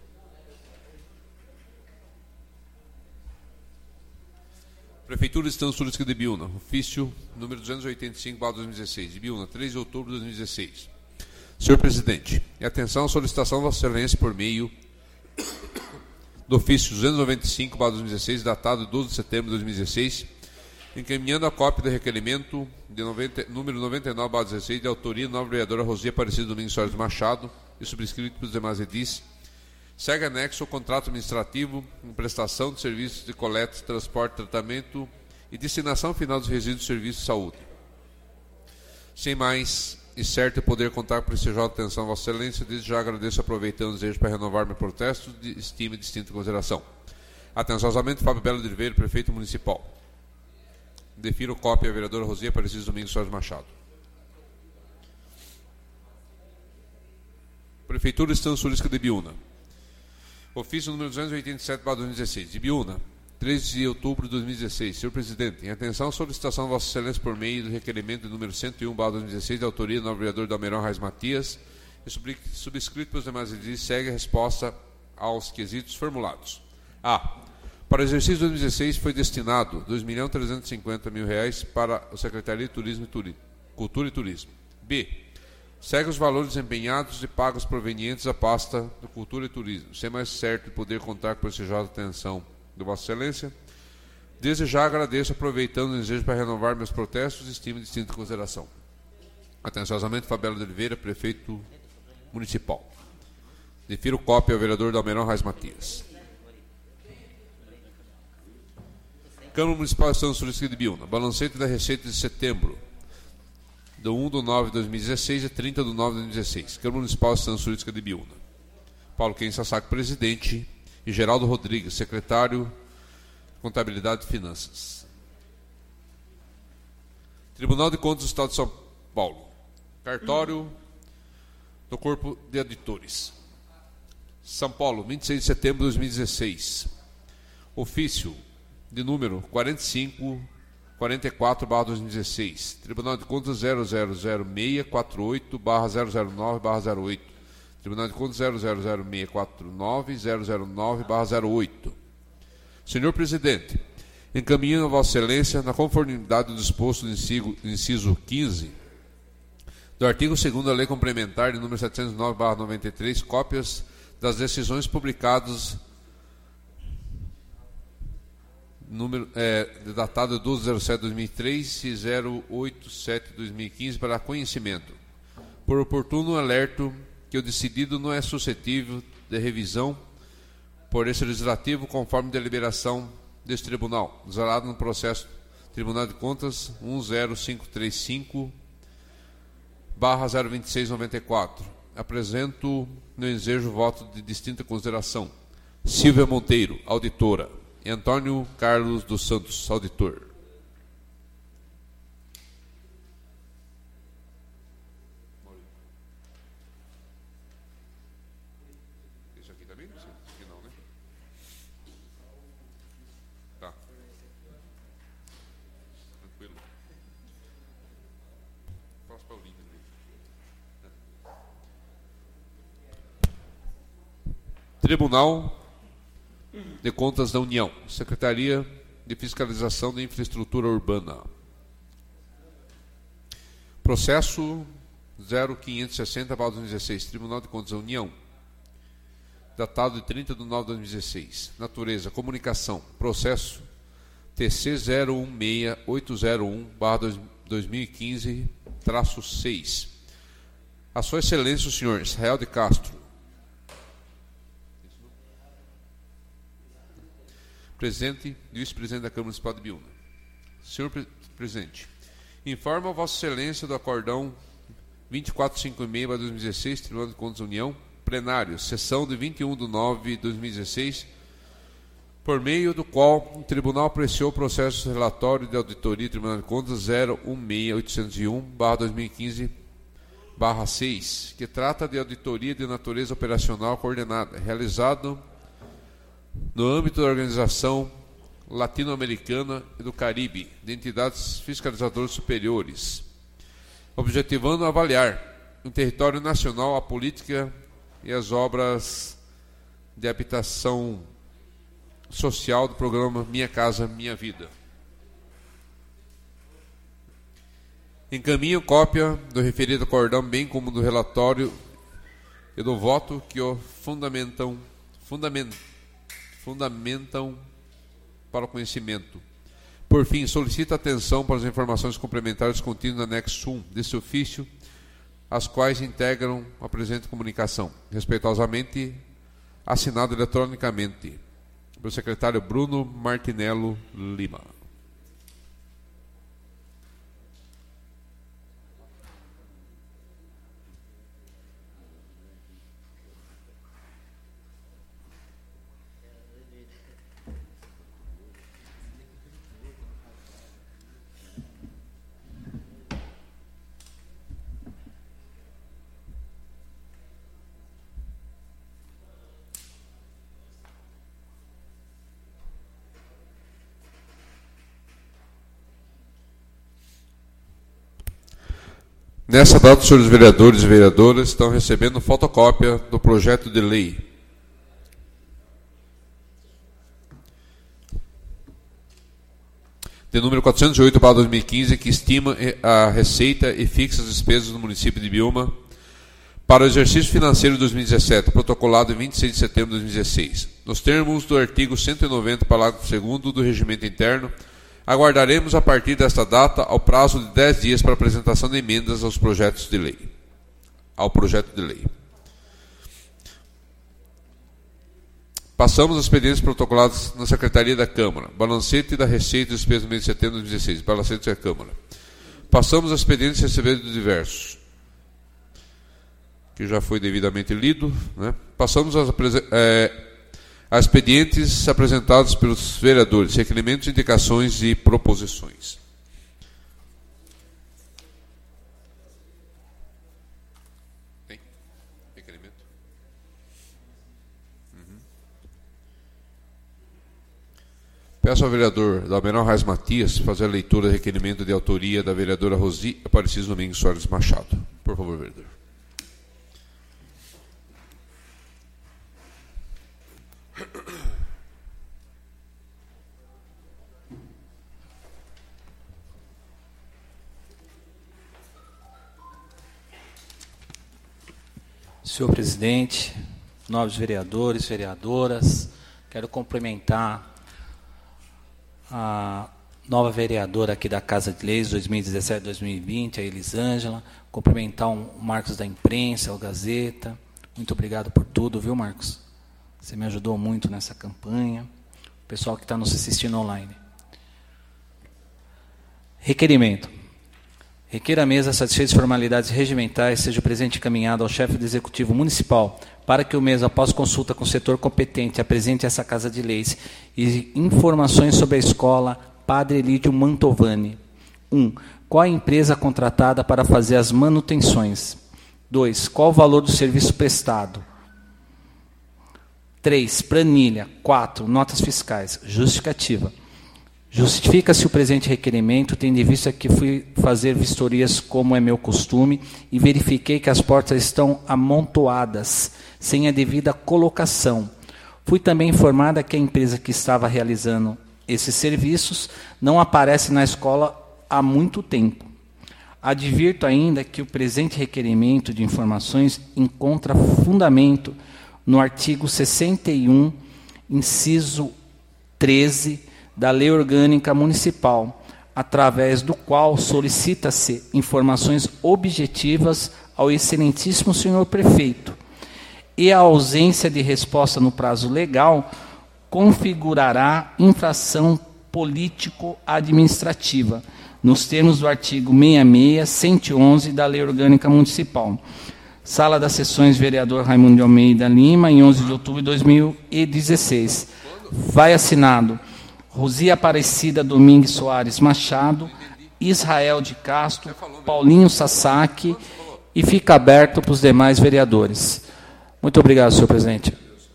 Prefeitura de Estância Turística de Biúna, ofício número duzentos e oitenta e cinco barra dois mil e dezesseis, de Biúna, três de outubro de dois mil e dezesseis. Senhor presidente, em atenção à solicitação da Vossa Excelência por meio do ofício duzentos e noventa e cinco barra dois mil e dezesseis, datado de doze de setembro de dois mil e dezesseis, encaminhando a cópia do requerimento de noventa, número noventa e nove barra dezesseis, de autoria da nova vereadora Rosia Aparecida Domingos Soares Machado e subscrito pelos demais edis, segue anexo o contrato administrativo em prestação de serviços de coleta, transporte, tratamento e destinação final dos resíduos de serviços de saúde. Sem mais, e certo de poder contar com prestigiada atenção, Vossa Excelência, desde já agradeço aproveitando o desejo para renovar meu protesto de estima e distinta consideração. Atenciosamente, Fábio Belo de Oliveira, prefeito municipal. Defiro cópia à vereadora Rosia Aparecida Domingos Soares Machado. Prefeitura de Estância Turística de Biúna. Ofício número duzentos e oitenta e sete barra dois mil e dezesseis, de Biúna, treze de outubro de dois mil e dezesseis. Senhor presidente, em atenção à solicitação de Vossa Excelência por meio do requerimento número cento e um barra dois mil e dezesseis, de autoria do novo vereador Dalmeirão Reis Matias, e subscrito pelos demais edis, segue a resposta aos quesitos formulados. A. Para o exercício de dois mil e dezesseis foi destinado dois milhões trezentos e cinquenta mil reais para a Secretaria de Turismo e Turi- Cultura e Turismo. B. Segue os valores empenhados e pagos provenientes da pasta de Cultura e Turismo, sem mais certo de poder contar com prestigiada atenção de Vossa Excelência. Desde já agradeço, aproveitando o desejo para renovar meus protestos e estima e distinta consideração. Atenciosamente, Fabelo de Oliveira, prefeito municipal. Defiro cópia ao vereador Dalmeirão Reis Matias. Câmara Municipal de Estância Turística de Biúna. Balancete da Receita de setembro, do um de nove de dois mil e dezesseis e trinta de nove de dois mil e dezesseis. Câmara Municipal de Estância Turística de Biúna. Paulo Quem Sassac, presidente, e Geraldo Rodrigues, secretário de Contabilidade e Finanças. Tribunal de Contas do Estado de São Paulo. Cartório do Corpo de Auditores. São Paulo, vinte e seis de setembro de dois mil e dezesseis. Ofício de número quarenta e cinco quarenta e quatro barra dois mil e dezesseis. Tribunal de Contas zero zero zero seis quatro oito barra zero zero nove barra zero oito. Tribunal de Contas zero zero zero seis quatro nove zero zero nove barra zero oito. Senhor presidente, encaminhando a Vossa Excelência, na conformidade do disposto do inciso, inciso quinze do artigo segundo da Lei Complementar de número setecentos e nove barra noventa e três, cópias das decisões publicadas número, é, datado de doze de zero sete de dois mil e três e zero oito de sete de dois mil e quinze para conhecimento. Por oportuno alerto que o decidido não é suscetível de revisão por esse legislativo conforme deliberação deste tribunal, zerado no processo Tribunal de Contas um zero cinco três cinco barra zero vinte e seis noventa e quatro. Apresento no ensejo voto de distinta consideração. Silvia Monteiro, auditora. E Antônio Carlos dos Santos, auditor. Esse aqui também? Esse aqui não, né? Tá. Tranquilo. Posso para o link. Tribunal de Contas da União, Secretaria de Fiscalização de Infraestrutura Urbana. Processo zero quinhentos e sessenta barra dois mil e dezesseis, Tribunal de Contas da União, datado de trinta de nove de dois mil e dezesseis. Natureza, comunicação, processo T C zero um seis oito zero um barra dois mil e quinze traço seis. A Sua Excelência, o senhor Israel de Castro, presidente e vice-presidente da Câmara Municipal de Biúna. Senhor pre presidente, informa a Vossa Excelência do acórdão vinte e quatro cinquenta e seis barra dois mil e dezesseis, Tribunal de Contas da União, plenário, sessão de vinte e um de nove de dois mil e dezesseis, por meio do qual o Tribunal apreciou o processo relatório de auditoria do Tribunal de Contas zero um seis oitocentos e um barra dois mil e quinze barra seis, que trata de auditoria de natureza operacional coordenada, realizado no âmbito da Organização Latino-Americana e do Caribe, de entidades fiscalizadoras superiores, objetivando avaliar em território nacional a política e as obras de habitação social do programa Minha Casa Minha Vida. Encaminho cópia do referido acórdão, bem como do relatório e do voto que o fundamentam, fundament, fundamentam para o conhecimento. Por fim, solicito atenção para as informações complementares contidas no anexo um desse ofício, as quais integram a presente comunicação, respeitosamente assinado eletronicamente pelo secretário Bruno Martinello Lima. Nessa data, os senhores vereadores e vereadoras estão recebendo fotocópia do projeto de lei de número quatrocentos e oito barra dois mil e quinze, que estima a receita e fixa as despesas do município de Biúma para o exercício financeiro de dois mil e dezessete, protocolado em vinte e seis de setembro de dois mil e dezesseis. Nos termos do artigo cento e noventa, parágrafo segundo do Regimento Interno, aguardaremos a partir desta data ao prazo de dez dias para apresentação de emendas aos projetos de lei. Ao projeto de lei. Passamos aos expedientes protocolados na Secretaria da Câmara. Balancete da Receita e Despesa do mês de setembro de dois mil e dezesseis. Balancete da Câmara. Passamos aos expedientes recebidos diversos, que já foi devidamente lido, né? Passamos às é, a expedientes apresentados pelos vereadores, requerimentos, indicações e proposições. Tem? Requerimento? Uhum. Peço ao vereador Dalmenau Reis Matias fazer a leitura do requerimento de autoria da vereadora Rosi Aparecido Domingos Soares Machado. Por favor, vereador. Senhor presidente, nobres vereadores, vereadoras, quero cumprimentar a nova vereadora aqui da Casa de Leis dois mil e dezessete a dois mil e vinte, a Elisângela, cumprimentar o Marcos da imprensa, o Gazeta. Muito obrigado por tudo, viu, Marcos? Você me ajudou muito nessa campanha. O pessoal que está nos assistindo online. Requerimento. Requer a mesa, satisfeitas formalidades regimentais, seja o presente encaminhado ao chefe do Executivo Municipal para que o mesmo, após consulta com o setor competente, apresente essa Casa de Leis e informações sobre a escola Padre Elídio Mantovani. um. Qual a empresa contratada para fazer as manutenções? dois. Qual o valor do serviço prestado? três. Planilha. quatro. Notas fiscais. Justificativa. Justifica-se o presente requerimento, tendo em vista que fui fazer vistorias como é meu costume e verifiquei que as portas estão amontoadas, sem a devida colocação. Fui também informada que a empresa que estava realizando esses serviços não aparece na escola há muito tempo. Advirto ainda que o presente requerimento de informações encontra fundamento no artigo sessenta e um, inciso treze, da Lei Orgânica Municipal, através do qual solicita-se informações objetivas ao excelentíssimo senhor prefeito, e a ausência de resposta no prazo legal configurará infração político-administrativa, nos termos do artigo sessenta e seis, cento e onze da Lei Orgânica Municipal. Sala das Sessões, vereador Raimundo de Almeida Lima, em onze de outubro de dois mil e dezesseis. vai assinado Rosia Aparecida Domingues Soares Machado, Israel de Castro, Paulinho Sasaki, e fica aberto para os demais vereadores. Muito obrigado, senhor presidente.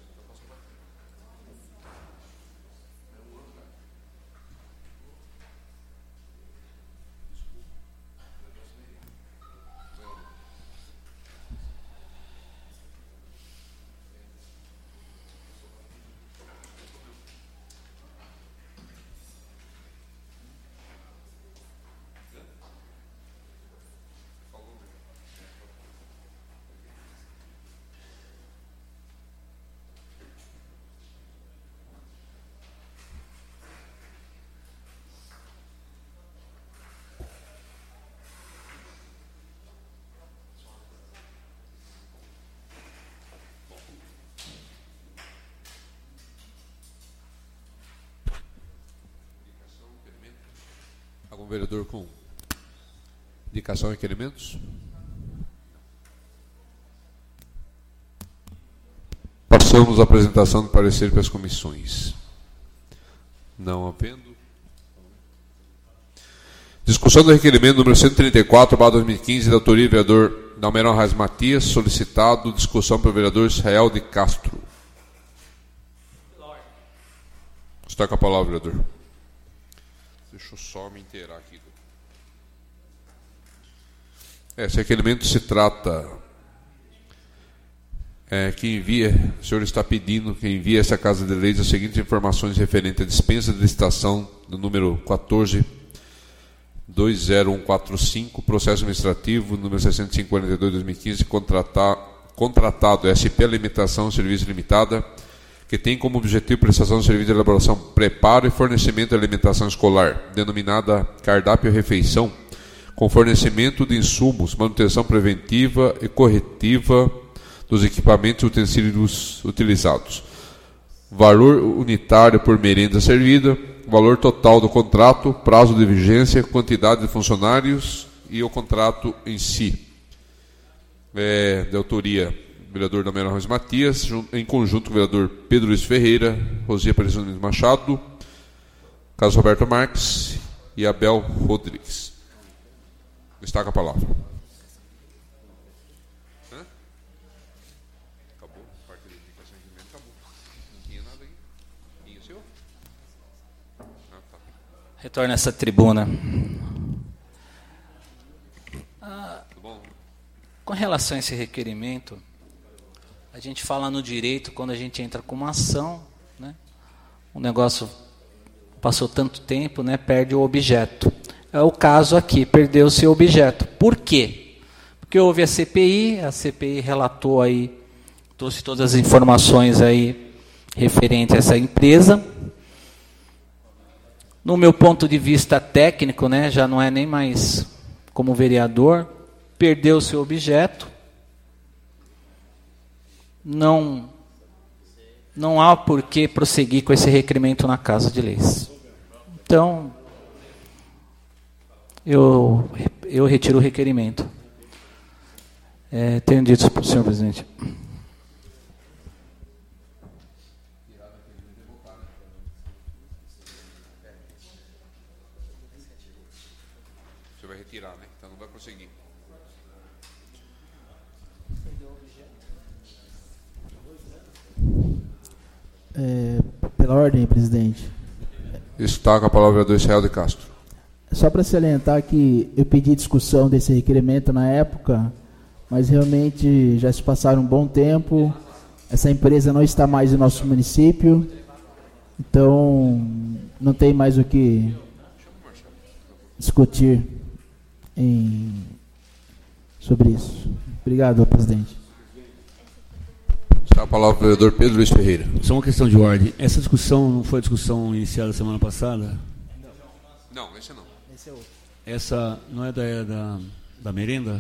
Algum vereador com indicação e requerimentos? Passamos à apresentação do parecer para as comissões. Não havendo. Discussão do requerimento número cento e trinta e quatro, barra dois mil e quinze, da autoria do vereador Dalmeiro Arraes Matias, solicitado discussão pelo vereador Israel de Castro. Está com a palavra, vereador. Deixa eu só me inteirar aqui. Esse requerimento se trata é, que envia, o senhor está pedindo que envie a essa Casa de Leis as seguintes informações referentes à dispensa de licitação do número quatorze dois zero um quatro cinco, processo administrativo número seiscentos e cinquenta e dois de dois mil e quinze, contratar, contratado S P Alimentação Serviço Limitada, que tem como objetivo prestação de serviço de elaboração, preparo e fornecimento de alimentação escolar, denominada cardápio refeição, com fornecimento de insumos, manutenção preventiva e corretiva dos equipamentos e utensílios utilizados. Valor unitário por merenda servida, valor total do contrato, prazo de vigência, quantidade de funcionários e o contrato em si. É, de autoria vereador Dalmeiro Arraes Matias, em conjunto com o vereador Pedro Luiz Ferreira, Rosia Aparecida Machado, Carlos Roberto Marques e Abel Rodrigues. Destaca a palavra. Hã? Acabou? Parte da indicação de acabou. Não tinha nada aí? Tinha o seu? Ah, tá. Retorna essa tribuna. Ah, com relação a esse requerimento, a gente fala no direito quando a gente entra com uma ação, né? O negócio passou tanto tempo, né? Perde o objeto. É o caso aqui, perdeu o seu objeto. Por quê? Porque houve a C P I, a C P I relatou aí, trouxe todas as informações aí referentes a essa empresa. No meu ponto de vista técnico, né? Já não é nem mais como vereador, perdeu o seu objeto. Não, não há por que prosseguir com esse requerimento na Casa de Leis. Então, eu, eu retiro o requerimento. É, tenho dito para o senhor presidente. Você vai retirar, né? Então não vai prosseguir. É, pela ordem, presidente. Está com a palavra o vereador Israel de Castro. Só para salientar que eu pedi discussão desse requerimento na época, mas realmente já se passaram um bom tempo, essa empresa não está mais no nosso município, então não tem mais o que discutir em, sobre isso. Obrigado, presidente. Está a palavra o vereador Pedro Luiz Ferreira. Só uma questão de ordem. Essa discussão não foi a discussão iniciada semana passada? Não, esse não. Esse é outro. Essa não é da, da, da merenda?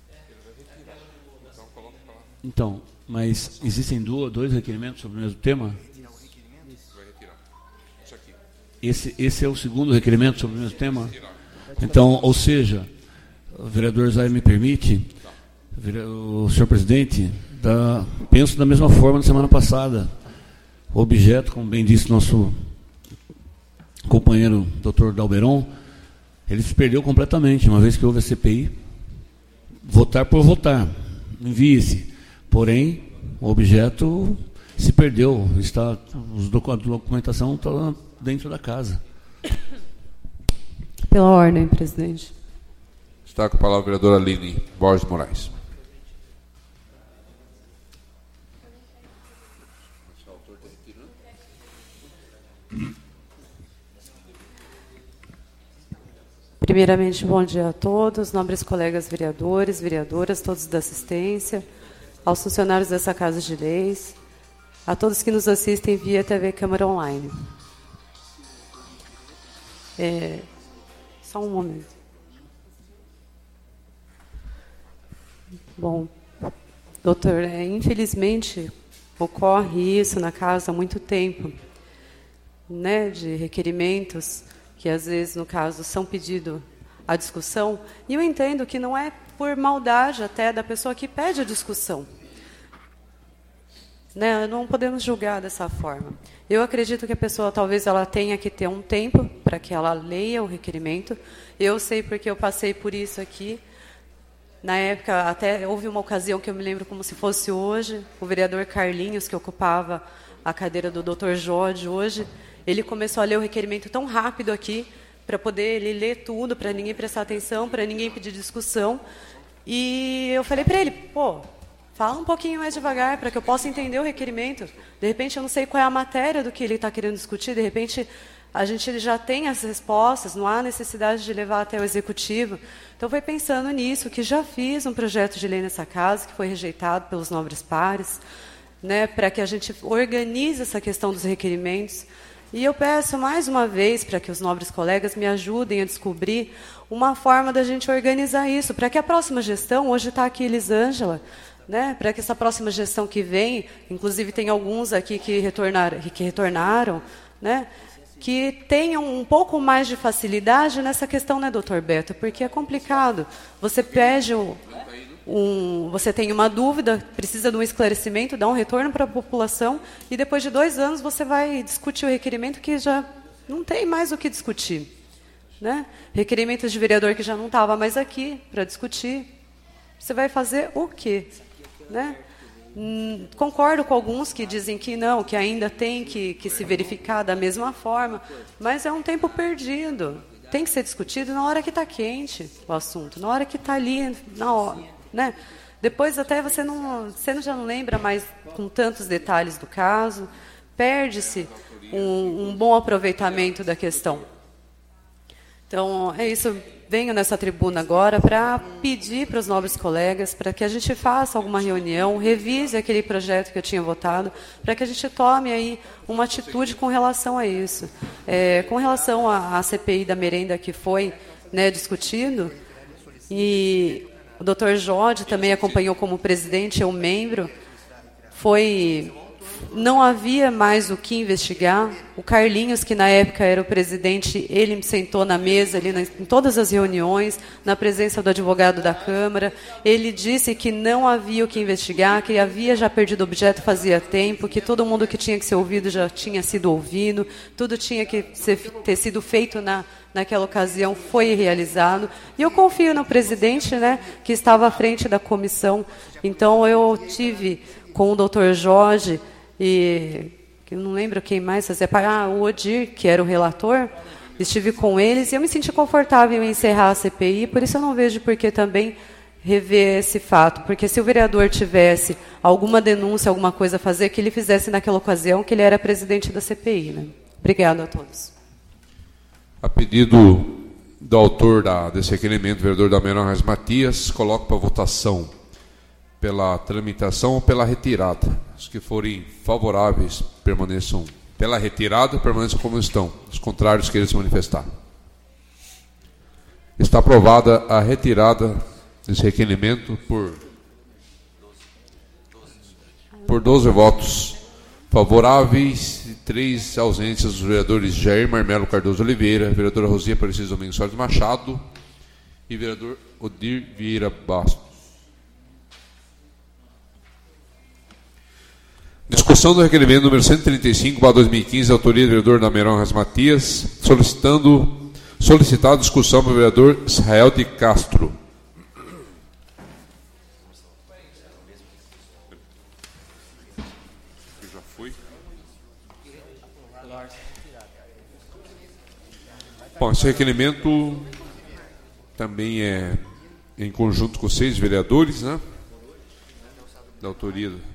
Então, mas existem duas, dois requerimentos sobre o mesmo tema? Vai retirar. Isso aqui. Esse, esse é o segundo requerimento sobre o mesmo tema? Então, ou seja, o vereador Zay me permite, o senhor presidente, da, penso da mesma forma na semana passada. O objeto, como bem disse nosso companheiro doutor Dalberon, ele se perdeu completamente, uma vez que houve a C P I. Votar por votar, envie-se. Porém, o objeto se perdeu, está, a documentação está lá dentro da casa. Pela ordem, presidente. Está com a palavra a vereadora Aline Borges Moraes. Primeiramente, bom dia a todos, nobres colegas vereadores, vereadoras, todos da assistência, aos funcionários dessa Casa de Leis, a todos que nos assistem via T V Câmara Online. É, só um momento. Bom, doutor, é, infelizmente ocorre isso na casa há muito tempo, né, de requerimentos que às vezes, no caso, são pedidos à discussão, e eu entendo que não é por maldade até da pessoa que pede a discussão. Né? Não podemos julgar dessa forma. Eu acredito que a pessoa, talvez, ela tenha que ter um tempo para que ela leia o requerimento. Eu sei porque eu passei por isso aqui. Na época, até houve uma ocasião que eu me lembro como se fosse hoje, o vereador Carlinhos, que ocupava a cadeira do doutor Jorge hoje, ele começou a ler o requerimento tão rápido aqui, para poder ele ler tudo, para ninguém prestar atenção, para ninguém pedir discussão. E eu falei para ele, pô, fala um pouquinho mais devagar, para que eu possa entender o requerimento. De repente, eu não sei qual é a matéria do que ele está querendo discutir, de repente, a gente já tem as respostas, não há necessidade de levar até o executivo. Então, foi pensando nisso, que já fiz um projeto de lei nessa casa, que foi rejeitado pelos nobres pares, né, para que a gente organize essa questão dos requerimentos. E eu peço mais uma vez para que os nobres colegas me ajudem a descobrir uma forma da gente organizar isso, para que a próxima gestão, hoje está aqui Elisângela, né, para que essa próxima gestão que vem, inclusive tem alguns aqui que retornaram, que retornaram, né, que tenham um pouco mais de facilidade nessa questão, né, doutor Beto, porque é complicado. Você pede um, um, você tem uma dúvida, precisa de um esclarecimento, dá um retorno para a população, e depois de dois anos você vai discutir o requerimento que já não tem mais o que discutir. Né? Requerimentos de vereador que já não estava mais aqui para discutir. Você vai fazer o quê? Né? Hum, concordo com alguns que dizem que não, que ainda tem que, que se verificar da mesma forma, mas é um tempo perdido. Tem que ser discutido na hora que está quente o assunto, na hora que está ali, na hora. Né? Depois até você não, você já não lembra mais com tantos detalhes do caso, perde-se um, um bom aproveitamento da questão. Então, é isso. Venho nessa tribuna agora para pedir para os nobres colegas para que a gente faça alguma reunião, revise aquele projeto que eu tinha votado, para que a gente tome aí uma atitude com relação a isso. É, com relação à, à C P I da merenda que foi, né, discutido, e o doutor Jorge também acompanhou como presidente, eu membro, foi... Não havia mais o que investigar. O Carlinhos, que na época era o presidente, ele me sentou na mesa, ali na, em todas as reuniões, na presença do advogado da Câmara. Ele disse que não havia o que investigar, que havia já perdido o objeto fazia tempo, que todo mundo que tinha que ser ouvido já tinha sido ouvido, tudo tinha que ser, ter sido feito na, naquela ocasião, foi realizado. E eu confio no presidente, né, que estava à frente da comissão. Então, eu tive com o doutor Jorge... e que eu não lembro quem mais fazia parte, ah, o Odir, que era o relator, estive com eles e eu me senti confortável em encerrar a C P I, por isso eu não vejo por que também rever esse fato, porque se o vereador tivesse alguma denúncia, alguma coisa a fazer, que ele fizesse naquela ocasião, que ele era presidente da C P I. Né? Obrigado a todos. A pedido do autor da, desse requerimento, o vereador Dalberon Arraes Matias, coloco para votação pela tramitação ou pela retirada. Os que forem favoráveis permaneçam pela retirada, permaneçam como estão. Os contrários queiram se manifestar. Está aprovada a retirada desse requerimento por, por doze votos favoráveis e três ausências dos vereadores Jair Marmelo Cardoso Oliveira, vereadora Rosia Aparecida Domingos Soares Machado e vereador Odir Vieira Bastos. Discussão do requerimento número cento e trinta e cinco, barra dois mil e quinze, autoria do vereador Dameron Ras Matias, solicitando, solicitado discussão pelo vereador Israel de Castro. Já fui. Bom, esse requerimento também é em conjunto com seis vereadores, né? Da autoria do,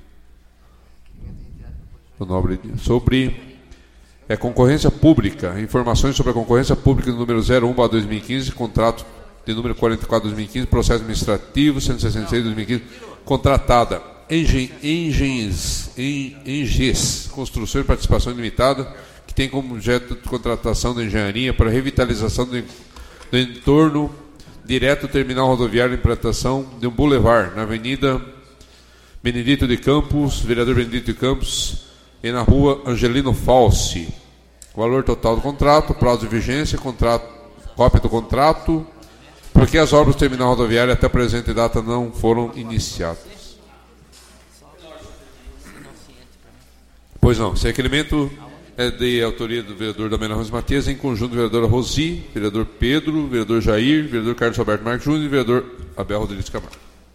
do nobre, sobre é, concorrência pública, informações sobre a concorrência pública do número zero um, barra dois mil e quinze, contrato de número quarenta e quatro, dois mil e quinze, processo administrativo cento e sessenta e seis, dois mil e quinze, contratada Engen, Engens, Enges, Construção e Participação Limitada, que tem como objeto de contratação de engenharia para revitalização do, do entorno direto do terminal rodoviário de implantação de um boulevard na Avenida Benedito de Campos, vereador Benedito de Campos, e na rua Angelino Falsi. O valor total do contrato, prazo de vigência, contrato, cópia do contrato, porque as obras do terminal rodoviário até a presente data não foram iniciadas. Pois não, esse requerimento é de autoria do vereador Dameron Ras Matias, em conjunto do vereador Rosi, vereador Pedro, vereador Jair, vereador Carlos Alberto Marques Júnior e vereador Abel Rodrigues Camargo.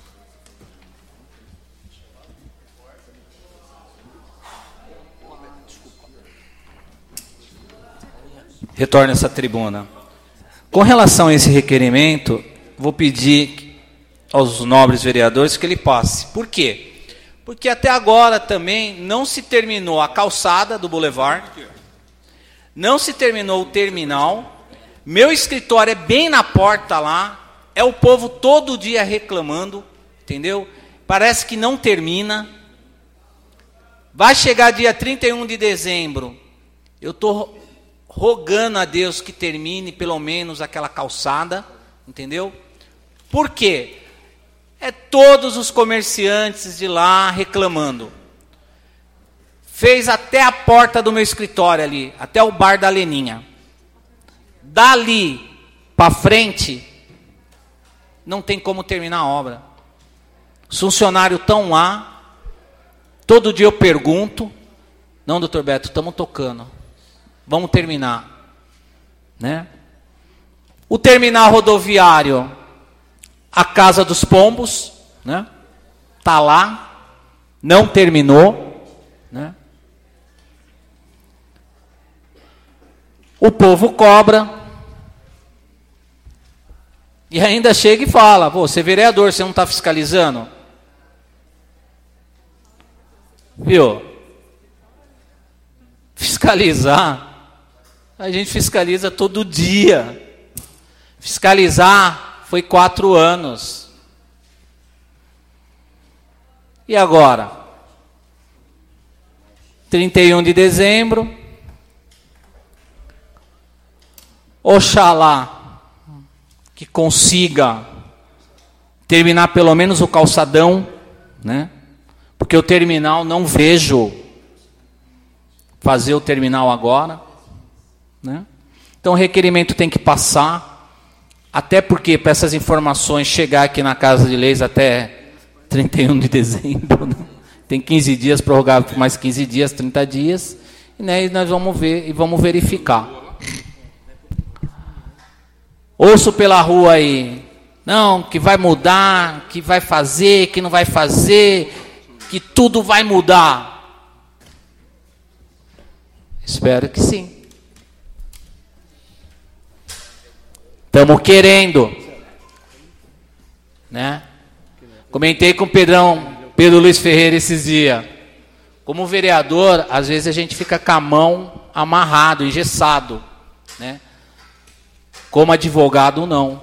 Retorno a essa tribuna. Com relação a esse requerimento, vou pedir aos nobres vereadores que ele passe. Por quê? Porque até agora também não se terminou a calçada do Boulevard, não se terminou o terminal, meu escritório é bem na porta lá, é o povo todo dia reclamando, entendeu? Parece que não termina. Vai chegar dia trinta e um de dezembro, eu estou rogando a Deus que termine pelo menos aquela calçada, entendeu? Por quê? É todos os comerciantes de lá reclamando. Fez até a porta do meu escritório ali, até o bar da Leninha. Dali para frente, não tem como terminar a obra. Os funcionários estão lá, todo dia eu pergunto, não, doutor Beto, estamos tocando, vamos terminar. Né? O terminal rodoviário, a Casa dos Pombos, né? Tá lá, não terminou, né? O povo cobra e ainda chega e fala: pô, você é vereador, você não está fiscalizando? Viu? Fiscalizar, a gente fiscaliza todo dia. Fiscalizar foi quatro anos. E agora? trinta e um de dezembro. Oxalá que consiga terminar pelo menos o calçadão, né? Porque o terminal não vejo fazer o terminal agora, né? Então o requerimento tem que passar. Até porque, para essas informações chegar aqui na Casa de Leis até trinta e um de dezembro, né? Tem quinze dias, prorrogável por mais quinze dias, trinta dias, né? E nós vamos ver e vamos verificar. Ouço pela rua aí, não, que vai mudar, que vai fazer, que não vai fazer, que tudo vai mudar. Espero que sim. Estamos querendo, né? Comentei com o Pedrão, Pedro Luiz Ferreira esses dias. Como vereador, às vezes a gente fica com a mão amarrado, engessado, né? Como advogado, não,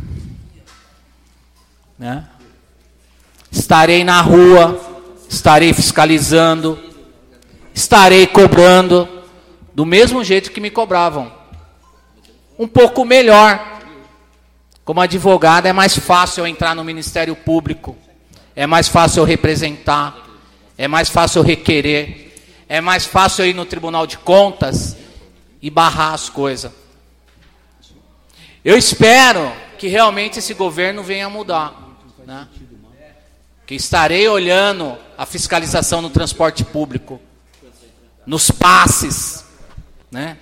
né? Estarei na rua, estarei fiscalizando, estarei cobrando do mesmo jeito que me cobravam, um pouco melhor. Como advogado é mais fácil eu entrar no Ministério Público, é mais fácil eu representar, é mais fácil eu requerer, é mais fácil eu ir no Tribunal de Contas e barrar as coisas. Eu espero que realmente esse governo venha mudar, né? que estarei olhando a fiscalização no transporte público, nos passes, né?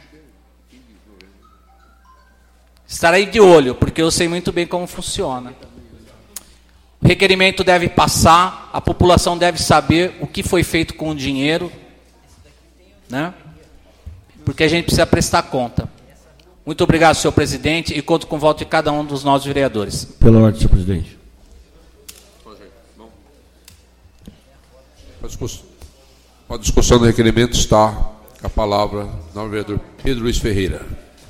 Estarei de olho, porque eu sei muito bem como funciona. O requerimento deve passar, a população deve saber o que foi feito com o dinheiro, né? Porque a gente precisa prestar conta. Muito obrigado, senhor presidente, e conto com o voto de cada um dos nossos vereadores. Pela ordem, senhor presidente. Para a discussão do requerimento está a palavra do vereador Pedro Luiz Ferreira.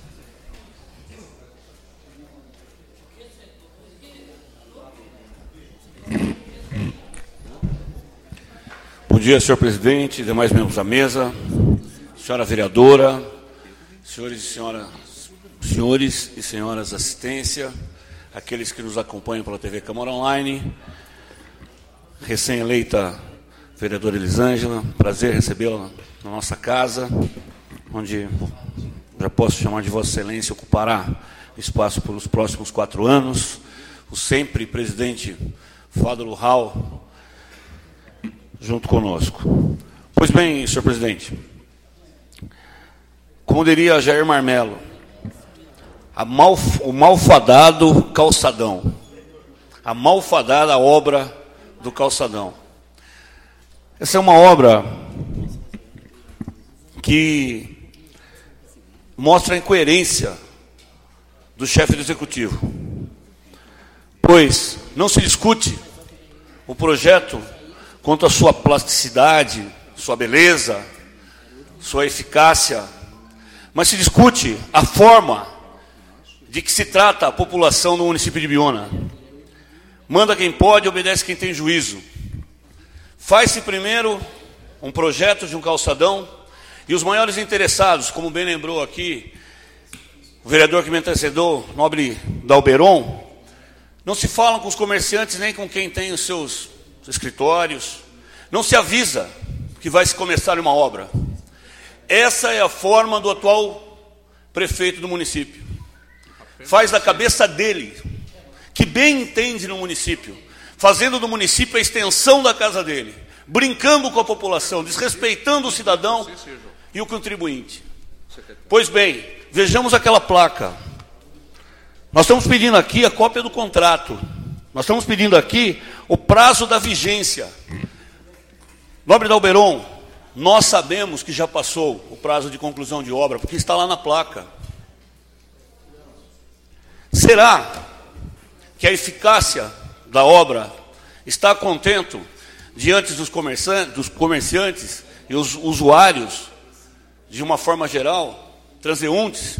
Bom dia, senhor presidente, demais membros da mesa, senhora vereadora, senhores e senhoras, senhores e senhoras da assistência, aqueles que nos acompanham pela T V Câmara Online, recém-eleita vereadora Elisângela, prazer recebê-la na nossa casa, onde já posso chamar de Vossa Excelência, ocupará espaço pelos próximos quatro anos, o sempre presidente Fádulo Hall, junto conosco. Pois bem, senhor presidente, como diria Jair Marmelo, a mal, o malfadado calçadão, a malfadada obra do calçadão. Essa é uma obra que mostra a incoerência do chefe do executivo, pois não se discute o projeto quanto à sua plasticidade, sua beleza, sua eficácia, mas se discute a forma de que se trata a população no município de Biúna. Manda quem pode, obedece quem tem juízo. Faz-se primeiro um projeto de um calçadão e os maiores interessados, como bem lembrou aqui o vereador que me antecedeu, nobre Dalberon, não se falam com os comerciantes nem com quem tem os seus escritórios, não se avisa que vai se começar uma obra. Essa é a forma do atual prefeito do município. Faz da cabeça dele, que bem entende no município, fazendo do município a extensão da casa dele, brincando com a população, desrespeitando o cidadão e o contribuinte. Pois bem, vejamos aquela placa. Nós estamos pedindo aqui a cópia do contrato. Nós estamos pedindo aqui o prazo da vigência. Nobre Dalberon, nós sabemos que já passou o prazo de conclusão de obra, porque está lá na placa. Será que a eficácia da obra está contento diante dos comerciantes, dos comerciantes e os usuários, de uma forma geral, transeuntes?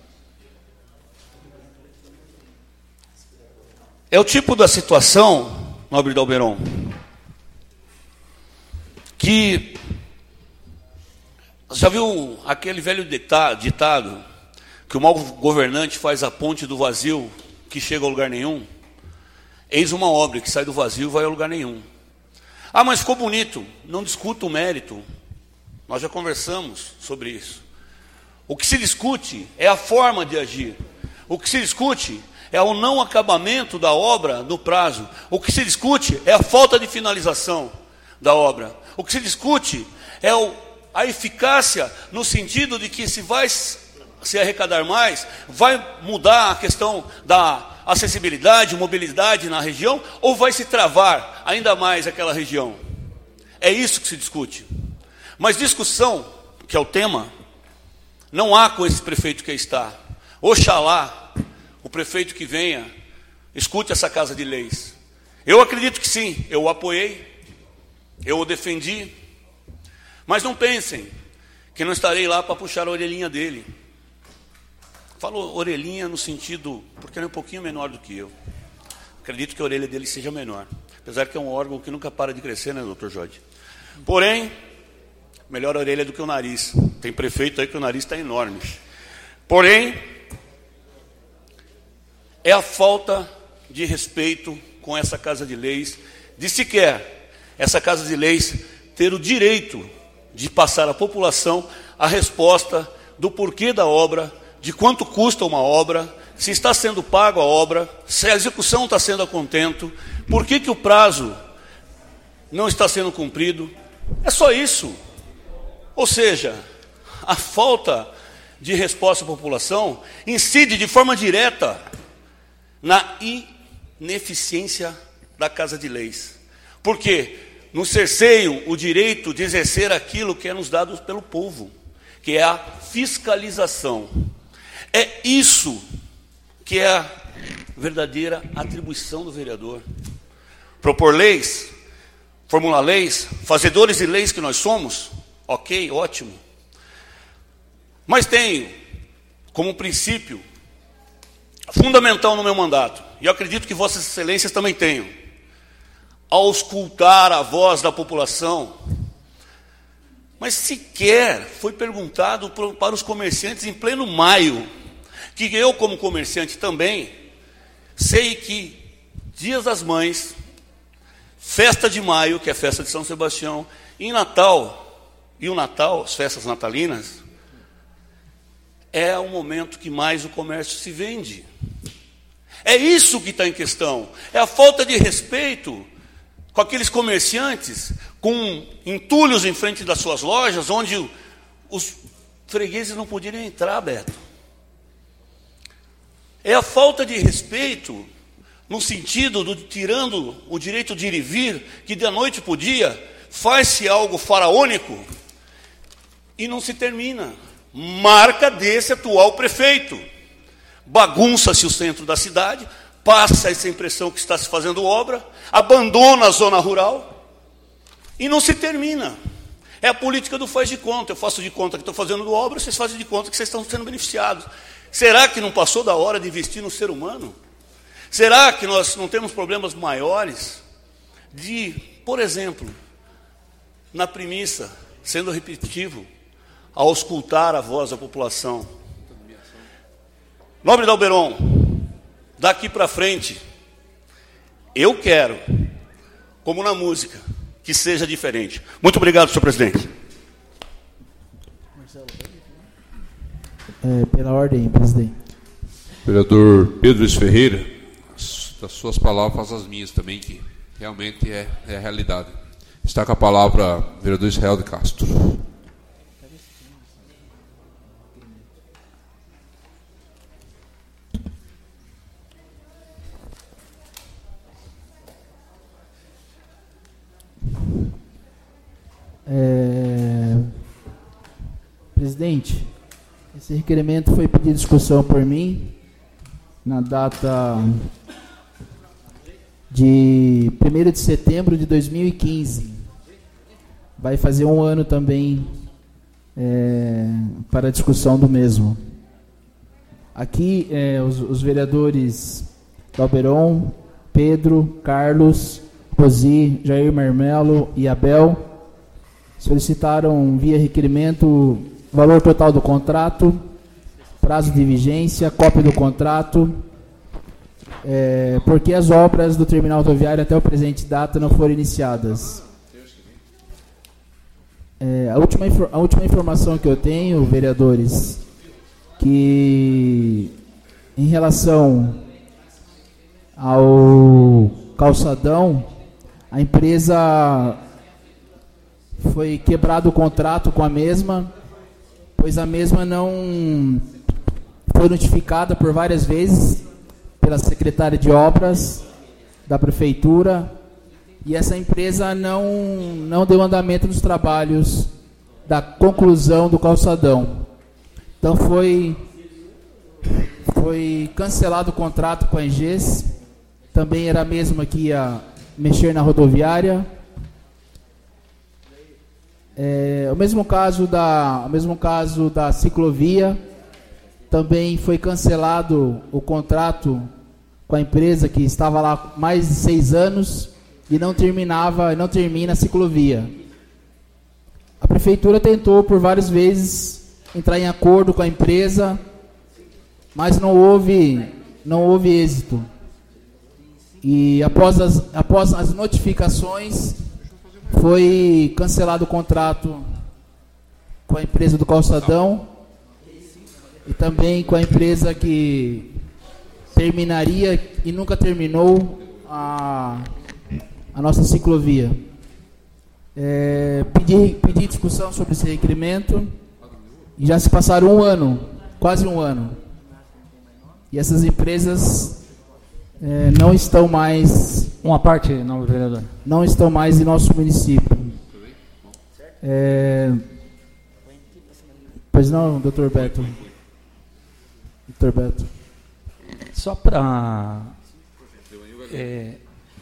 É o tipo da situação, nobre Dalberon, que já viu aquele velho ditado que o mau governante faz a ponte do vazio que chega a lugar nenhum? Eis uma obra que sai do vazio e vai a lugar nenhum. Ah, mas ficou bonito. Não discuta o mérito. Nós já conversamos sobre isso. O que se discute é a forma de agir. O que se discute é o não acabamento da obra no prazo. O que se discute é a falta de finalização da obra. O que se discute é o, a eficácia no sentido de que se vai se arrecadar mais, vai mudar a questão da acessibilidade, mobilidade na região, ou vai se travar ainda mais aquela região? É isso que se discute. Mas discussão, que é o tema, não há com esse prefeito que aí está. Oxalá o prefeito que venha escute essa casa de leis. Eu acredito que sim, eu o apoiei, eu o defendi, mas não pensem que não estarei lá para puxar a orelhinha dele. Falo orelhinha no sentido, porque ele é um pouquinho menor do que eu. Acredito que a orelha dele seja menor, apesar que é um órgão que nunca para de crescer, né, doutor Jorge? Porém, melhor a orelha do que o nariz. Tem prefeito aí que o nariz está enorme. Porém, é a falta de respeito com essa Casa de Leis, de sequer essa Casa de Leis ter o direito de passar à população a resposta do porquê da obra, de quanto custa uma obra, se está sendo pago a obra, se a execução está sendo a contento, por que que o prazo não está sendo cumprido. É só isso. Ou seja, a falta de resposta à população incide de forma direta na ineficiência da Casa de Leis. Por quê? Nos cerceiam o direito de exercer aquilo que é nos dado pelo povo, que é a fiscalização. É isso que é a verdadeira atribuição do vereador. Propor leis, formular leis, fazedores de leis que nós somos, ok, ótimo. Mas tenho como princípio fundamental no meu mandato, e eu acredito que vossas excelências também tenham, auscultar a voz da população. Mas sequer foi perguntado para os comerciantes em pleno maio, que eu, como comerciante também, sei que Dias das Mães, festa de maio, que é a festa de São Sebastião, e Natal, e o Natal, as festas natalinas, é o momento que mais o comércio se vende. É isso que está em questão. É a falta de respeito com aqueles comerciantes, com entulhos em frente das suas lojas, onde os fregueses não poderiam entrar, Beto. É a falta de respeito, no sentido de tirando o direito de ir e vir, que da noite para o dia faz-se algo faraônico e não se termina. Marca desse atual prefeito. Bagunça-se o centro da cidade, passa essa impressão que está se fazendo obra, abandona a zona rural e não se termina. É a política do faz de conta. Eu faço de conta que estou fazendo obra, vocês fazem de conta que vocês estão sendo beneficiados. Será que não passou da hora de investir no ser humano? Será que nós não temos problemas maiores de, por exemplo, na premissa, sendo repetitivo, auscultar a voz da população? Nobre Dalberon, daqui para frente, eu quero, como na música, que seja diferente. Muito obrigado, senhor presidente. É, pela ordem, presidente. Vereador Pedro Luiz Ferreira, das suas palavras faz as minhas também, que realmente é, é a realidade. Está com a palavra vereador Israel de Castro. É, presidente, esse requerimento foi pedido discussão por mim na data de primeiro de setembro de dois mil e quinze. Vai fazer um ano também é, para a discussão do mesmo. Aqui, é, os, os vereadores Dalberon, Pedro, Carlos, Rosi, Jair Marmelo e Abel solicitaram via requerimento valor total do contrato, prazo de vigência, cópia do contrato, é, porque as obras do terminal rodoviário até o presente data não foram iniciadas. É, a, última, a última informação que eu tenho, vereadores, que em relação ao calçadão, a empresa foi quebrado o contrato com a mesma, pois a mesma não foi notificada por várias vezes pela secretária de obras da prefeitura, e essa empresa não, não deu andamento nos trabalhos da conclusão do calçadão. Então foi, foi cancelado o contrato com a Enges, também era a mesma que ia mexer na rodoviária. É, o mesmo caso da, o mesmo caso da ciclovia, também foi cancelado o contrato com a empresa que estava lá há mais de seis anos e não terminava, não termina a ciclovia. A prefeitura tentou por várias vezes entrar em acordo com a empresa, mas não houve, não houve êxito. E após as, após as notificações, foi cancelado o contrato com a empresa do calçadão e também com a empresa que terminaria e nunca terminou a, a nossa ciclovia. É, pedi, pedi discussão sobre esse requerimento e já se passaram um ano, quase um ano. E essas empresas é, não estão mais... Uma parte, não, vereador. Não estão mais em nosso município. É, pois não, doutor Beto. doutor Beto. Só para... É,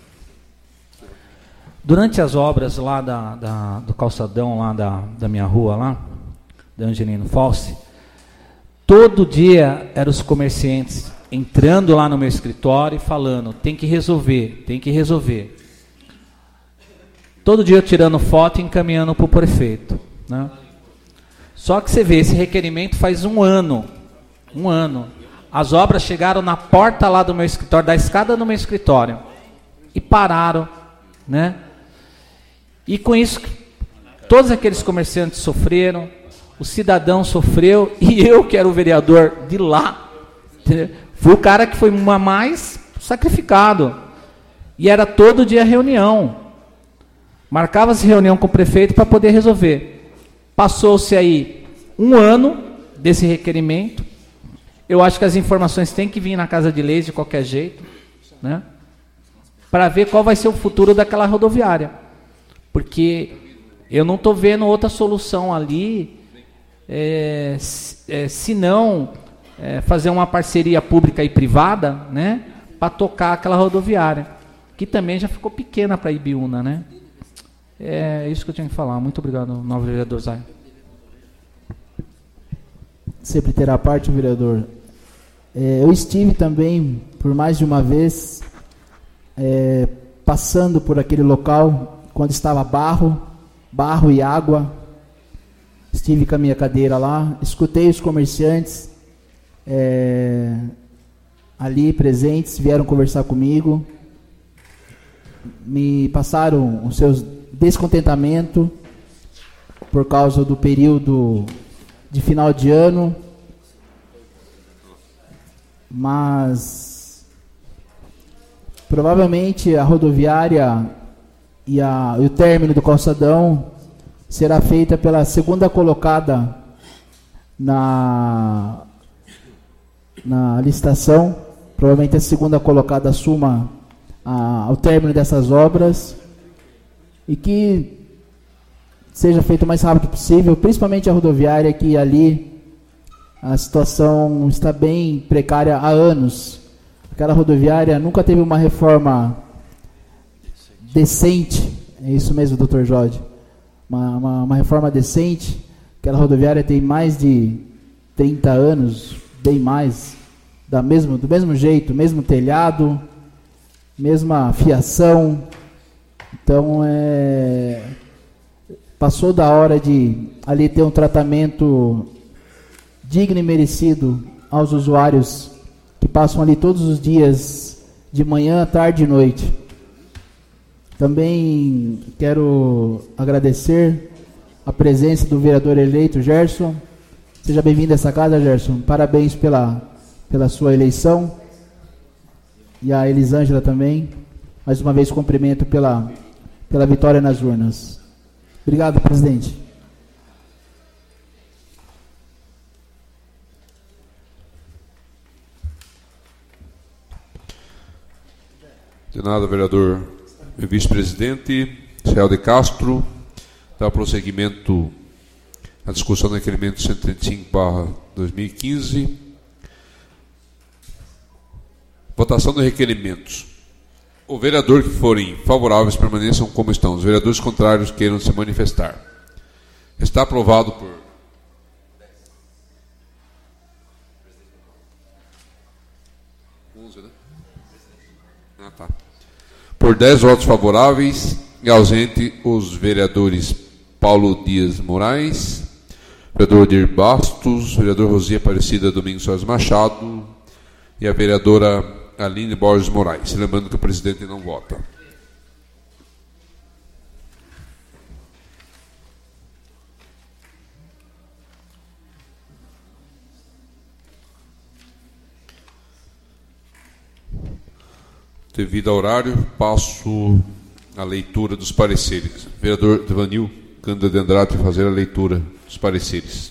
durante as obras lá da, da, do calçadão lá da, da minha rua lá, da Angelino Falsi, todo dia eram os comerciantes entrando lá no meu escritório e falando, tem que resolver, tem que resolver. Todo dia eu tirando foto e encaminhando para o prefeito, né? Só que você vê, esse requerimento faz um ano, um ano. As obras chegaram na porta lá do meu escritório, da escada do meu escritório, e pararam, né? E com isso, todos aqueles comerciantes sofreram, o cidadão sofreu, e eu, que era o vereador de lá, fui o cara que foi mais sacrificado. E era todo dia reunião. Marcava-se reunião com o prefeito para poder resolver. Passou-se aí um ano desse requerimento. Eu acho que as informações têm que vir na Casa de Leis de qualquer jeito, né? Para ver qual vai ser o futuro daquela rodoviária. Porque eu não estou vendo outra solução ali, é, é, se não é, fazer uma parceria pública e privada, né, para tocar aquela rodoviária, que também já ficou pequena para a Ibiúna, né? É isso que eu tinha que falar. Muito obrigado, novo vereador Zay. Sempre terá parte, vereador. É, eu estive também, por mais de uma vez, é, passando por aquele local, quando estava barro, barro e água. Estive com a minha cadeira lá, escutei os comerciantes é, ali presentes, vieram conversar comigo, me passaram os seus descontentamento por causa do período de final de ano, mas provavelmente a rodoviária e, a, e o término do calçadão será feita pela segunda colocada na, na licitação. Provavelmente a segunda colocada assuma a, ao término dessas obras e que seja feito o mais rápido possível, principalmente a rodoviária, que ali a situação está bem precária há anos. Aquela rodoviária nunca teve uma reforma decente, é isso mesmo, doutor Jorge, uma, uma, uma reforma decente. Aquela rodoviária tem mais de trinta anos, bem mais, da mesmo, do mesmo jeito, mesmo telhado, mesma fiação. Então, é, passou da hora de ali ter um tratamento digno e merecido aos usuários que passam ali todos os dias, de manhã, tarde e noite. Também quero agradecer a presença do vereador eleito Gerson. Seja bem-vindo a essa casa, Gerson. Parabéns pela, pela sua eleição. E a Elisângela também. Mais uma vez, cumprimento pela, pela vitória nas urnas. Obrigado, presidente. De nada, vereador e vice-presidente Israel de Castro. Dá prosseguimento à discussão do requerimento cento e trinta e cinco barra dois mil e quinze. Votação dos requerimentos. O vereador que forem favoráveis permaneçam como estão. Os vereadores contrários queiram se manifestar. Está aprovado por onze, né? Ah, tá. Por dez votos favoráveis e ausente os vereadores Paulo Dias Moraes, vereador Odir Bastos, vereador Rosia Aparecida Domingos Soares Machado e a vereadora Aline Borges Moraes. Lembrando que o presidente não vota. Devido ao horário, passo a leitura dos pareceres. Vereador Devanil Cândido de Andrade fazer a leitura dos pareceres.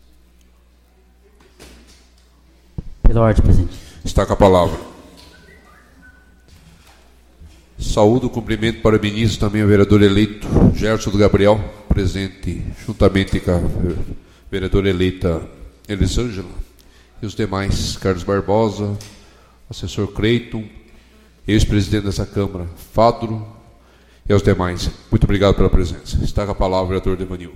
Pela ordem, presidente. Está com a palavra. Saúdo o cumprimento para o ministro, também o vereador eleito Gerson do Gabriel, presente juntamente com a vereadora eleita Elisângela, e os demais, Carlos Barbosa, assessor Creiton, ex-presidente dessa Câmara, Fadro, e aos demais. Muito obrigado pela presença. Está com a palavra o vereador Devanil.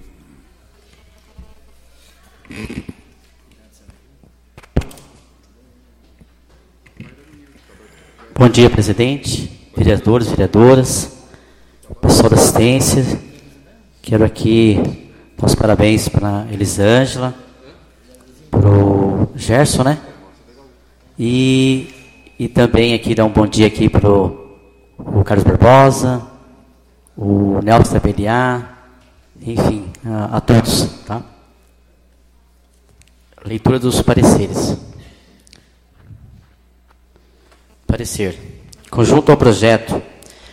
Bom dia, presidente, vereadores, vereadoras, pessoal da assistência. Quero aqui dar os parabéns para a Elisângela, para o Gerson, né? E, e também aqui dar um bom dia aqui para o Carlos Barbosa, o Nelson Tabeliá, enfim, a, a todos, tá? Leitura dos pareceres. Parecer. Conjunto ao projeto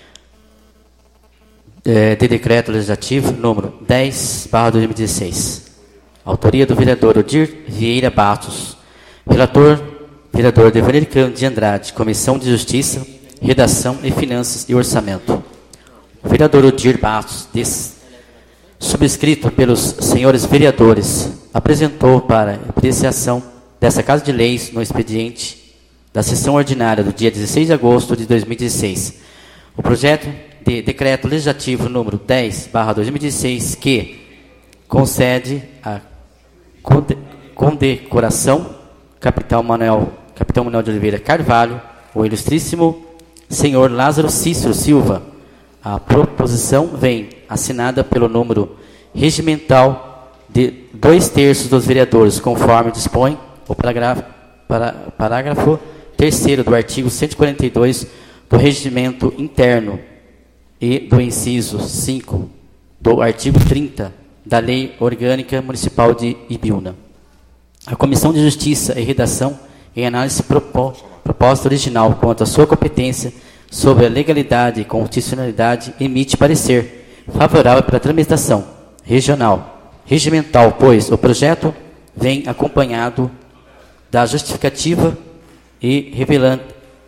é, de decreto legislativo número dez barra dois mil e dezesseis. Autoria do vereador Odir Vieira Bastos. Relator, vereador Devanir Cândido de Andrade. Comissão de Justiça, Redação e Finanças e Orçamento. O vereador Odir Bastos, des, subscrito pelos senhores vereadores, apresentou para apreciação dessa Casa de Leis no expediente da sessão ordinária do dia dezesseis de agosto de dois mil e dezesseis, o projeto de decreto legislativo número dez barra dois mil e dezesseis, que concede a conde, condecoração Capitão Manuel, Capitão Manuel de Oliveira Carvalho, o ilustríssimo senhor Lázaro Cícero Silva. A proposição vem assinada pelo número regimental de dois terços dos vereadores, conforme dispõe o parágrafo, para, parágrafo terceiro do artigo cento e quarenta e dois do Regimento Interno e do inciso cinco do artigo trinta da Lei Orgânica Municipal de Ibiúna. A Comissão de Justiça e Redação, em análise propo, proposta original quanto à sua competência sobre a legalidade e constitucionalidade, emite parecer favorável para a tramitação regional, regimental, pois o projeto vem acompanhado da justificativa e revelante,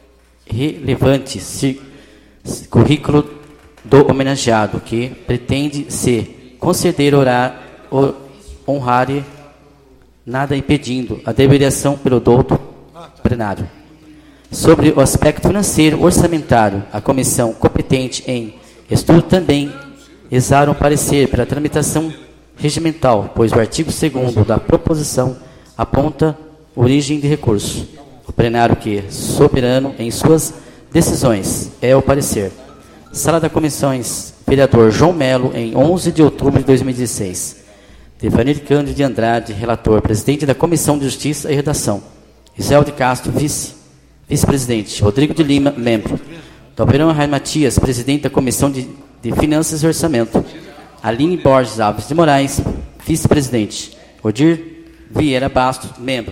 relevante se, se, currículo do homenageado, que pretende se conceder orar, o, honrar, nada impedindo a deliberação pelo douto plenário. Sobre o aspecto financeiro orçamentário, a comissão competente em estudo também exara um parecer para a tramitação regimental, pois o artigo segundo da proposição aponta origem de recurso. O plenário que, soberano em suas decisões, é o parecer. Sala da Comissões, vereador João Melo, em onze de outubro de dois mil e dezesseis. Devanir Cândido de Andrade, relator, presidente da Comissão de Justiça e Redação. Isel de Castro, vice, vice-presidente. Rodrigo de Lima, membro. Dalberão Rai Matias, presidente da Comissão de, de Finanças e Orçamento. Aline Borges Alves de Moraes, vice-presidente. Odir Vieira Bastos, membro.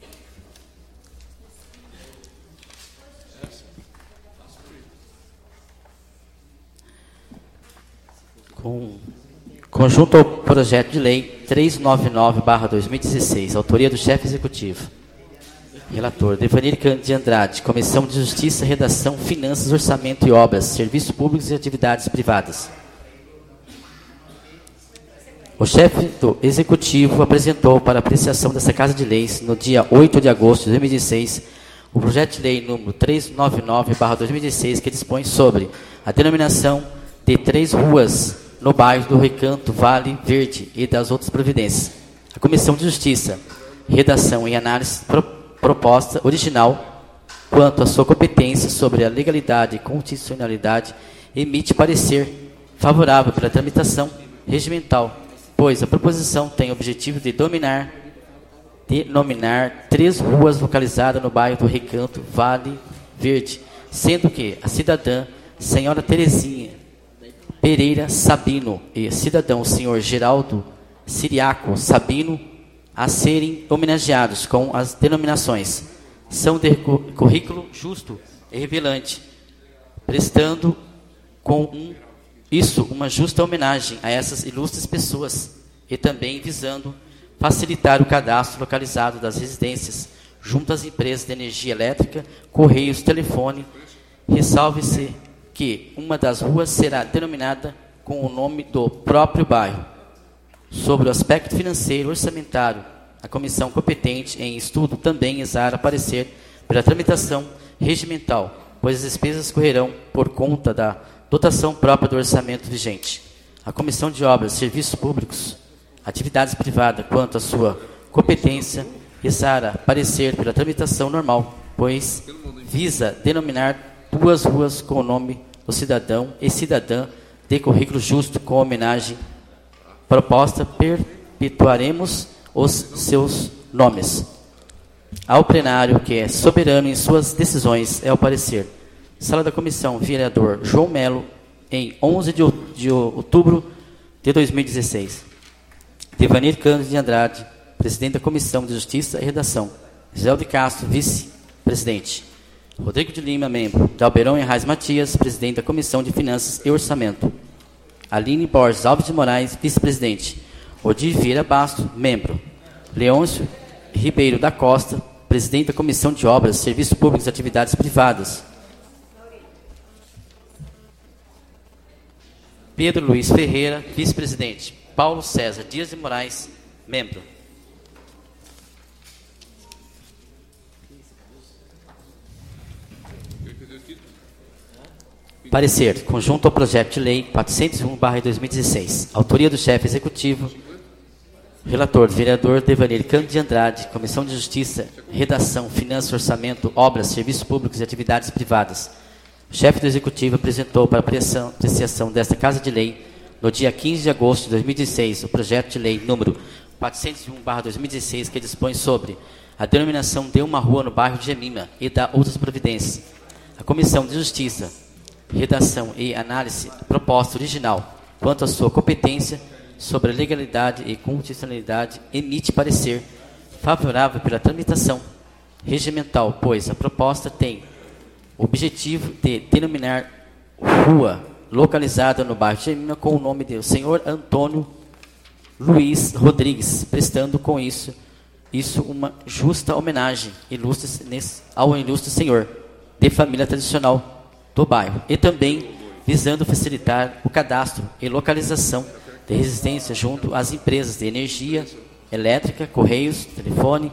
Com conjunto ao projeto de lei trezentos e noventa e nove barra dois mil e dezesseis, autoria do chefe executivo. Relator Devanir Cândido de Andrade, Comissão de Justiça, Redação, Finanças, Orçamento e Obras, Serviços Públicos e Atividades Privadas. O chefe do executivo apresentou para apreciação dessa Casa de Leis, no dia oito de agosto de dois mil e dezesseis, o projeto de lei número trezentos e noventa e nove barra dois mil e dezesseis, que dispõe sobre a denominação de três ruas no bairro do Recanto, Vale Verde e das outras providências. A Comissão de Justiça, Redação e Análise pro, proposta original quanto à sua competência sobre a legalidade e constitucionalidade, emite parecer favorável para a tramitação regimental, pois a proposição tem o objetivo de dominar, denominar três ruas localizadas no bairro do Recanto, Vale Verde, sendo que a cidadã senhora Terezinha Pereira Sabino e cidadão senhor Geraldo Siriaco Sabino a serem homenageados com as denominações são de currículo justo e revelante, prestando com um, isso uma justa homenagem a essas ilustres pessoas e também visando facilitar o cadastro localizado das residências junto às empresas de energia elétrica, correios, telefone. Ressalve-se que uma das ruas será denominada com o nome do próprio bairro. Sobre o aspecto financeiro orçamentário, a comissão competente em estudo também exara parecer pela tramitação regimental, pois as despesas correrão por conta da dotação própria do orçamento vigente. A comissão de obras, serviços públicos, atividades privadas, quanto à sua competência, exara parecer pela tramitação normal, pois visa denominar duas ruas com o nome do cidadão e cidadã de currículo justo com homenagem proposta, perpetuaremos os seus nomes. Ao plenário, que é soberano em suas decisões, é o parecer. Sala da Comissão, vereador João Melo, em onze de outubro de dois mil e dezesseis. Devanir Cândido de Andrade, presidente da Comissão de Justiça e Redação. Gisel de Castro, vice-presidente. Rodrigo de Lima, membro. Dalberão Enrais Matias, presidente da Comissão de Finanças e Orçamento. Aline Borges Alves de Moraes, vice-presidente. Odir Vieira Basto, membro. Leôncio Ribeiro da Costa, presidente da Comissão de Obras, Serviços Públicos e Atividades Privadas. Pedro Luiz Ferreira, vice-presidente. Paulo César Dias de Moraes, membro. Parecer, conjunto ao projeto de lei quatrocentos e um barra dois mil e dezesseis. Autoria do chefe executivo. Relator, vereador Devanir Cândido de Andrade. Comissão de Justiça, Redação, Finanças, Orçamento, Obras, Serviços Públicos e Atividades Privadas. O chefe do executivo apresentou para apreciação desta Casa de Lei, no dia quinze de agosto de dois mil e dezesseis, o projeto de lei número quatrocentos e um barra dois mil e dezesseis, que dispõe sobre a denominação de uma rua no bairro de Gemima e da outras providências. A Comissão de Justiça, Redação e Análise proposta original, quanto à sua competência sobre a legalidade e constitucionalidade, emite parecer favorável pela tramitação regimental, pois a proposta tem o objetivo de denominar rua localizada no bairro de Gemima com o nome de senhor Antônio Luiz Rodrigues, prestando com isso, isso uma justa homenagem ilustre, ao ilustre senhor de família tradicional do bairro, e também visando facilitar o cadastro e localização de residência junto às empresas de energia elétrica, correios, telefone.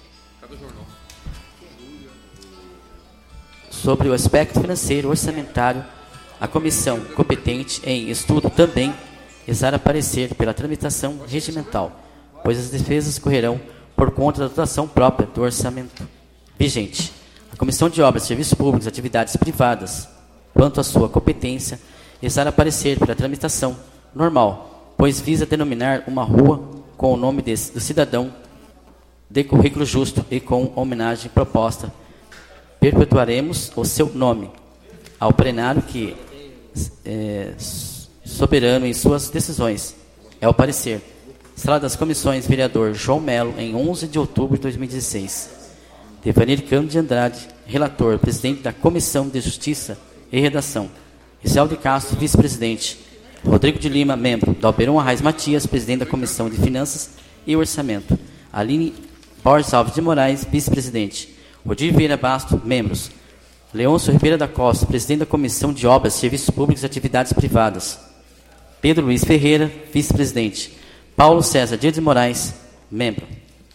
Sobre o aspecto financeiro orçamentário, a comissão competente em estudo também exara parecer pela tramitação regimental, pois as despesas correrão por conta da dotação própria do orçamento vigente. A Comissão de Obras, Serviços Públicos e Atividades Privadas, quanto à sua competência, exara parecer pela tramitação normal, pois visa denominar uma rua com o nome de, do cidadão de currículo justo e com homenagem proposta. Perpetuaremos o seu nome. Ao plenário, que é soberano em suas decisões, é o parecer. Sala das Comissões, vereador João Melo, em onze de outubro de dois mil e dezesseis. Devanir Cândido de Andrade, relator, presidente da Comissão de Justiça e Redação. Gisel de Castro, vice-presidente. Rodrigo de Lima, membro. Dalberão Arraes Matias, presidente da Comissão de Finanças e Orçamento. Aline Borges Alves de Moraes, vice-presidente. Odir Vieira Basto, membros. Leôncio Ribeiro da Costa, presidente da Comissão de Obras, Serviços Públicos e Atividades Privadas. Pedro Luiz Ferreira, vice-presidente. Paulo César Dias de Moraes, membro.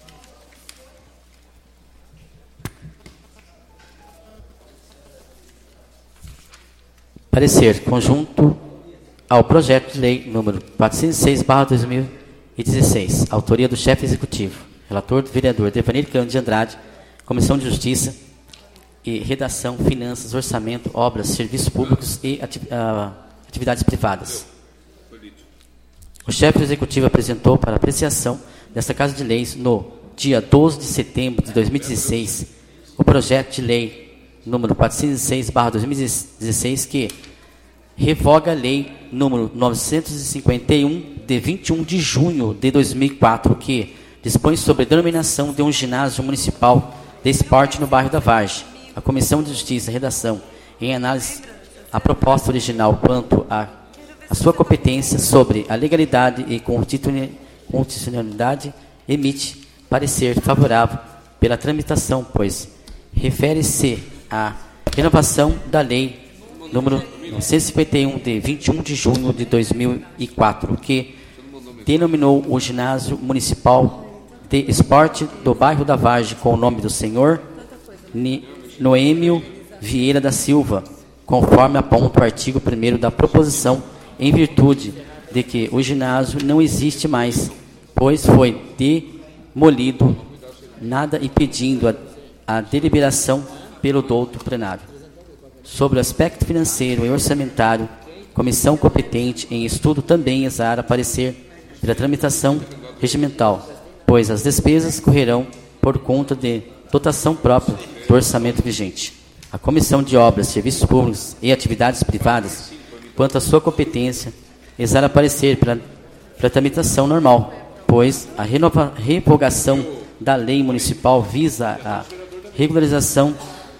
Parecer conjunto ao projeto de lei número quatrocentos e seis barra dois mil e dezesseis. Autoria do chefe executivo. Relator do vereador Devanir Cândido de Andrade. Comissão de Justiça e Redação, Finanças, Orçamento, Obras, Serviços Públicos e ati uh, Atividades Privadas. O chefe executivo apresentou para apreciação desta Casa de Leis no dia doze de setembro de dois mil e dezesseis o projeto de lei número quatrocentos e seis barra dois mil e dezesseis, que revoga a lei número novecentos e cinquenta e um de vinte e um de junho de dois mil e quatro, que dispõe sobre a denominação de um ginásio municipal de esporte no bairro da Vargem. A Comissão de Justiça e Redação, em análise a proposta original quanto à a sua competência sobre a legalidade e constitucionalidade, emite parecer favorável pela tramitação, pois refere-se à renovação da Lei número novecentos e cinquenta e um, de vinte e um de junho de dois mil e quatro, que denominou o ginásio municipal de esporte do bairro da Vargem com o nome do senhor Noêmio Vieira da Silva, conforme aponta o artigo primeiro da proposição, em virtude de que o ginásio não existe mais, pois foi demolido, nada impedindo a, a deliberação pelo douto plenário. Sobre o aspecto financeiro e orçamentário, comissão competente em estudo também exara parecer pela tramitação regimental, pois as despesas correrão por conta de dotação própria do orçamento vigente. A Comissão de Obras, Serviços Públicos e Atividades Privadas, quanto à sua competência, exara parecer pela, pela tramitação normal, pois a renova, revogação da lei municipal visa a regularização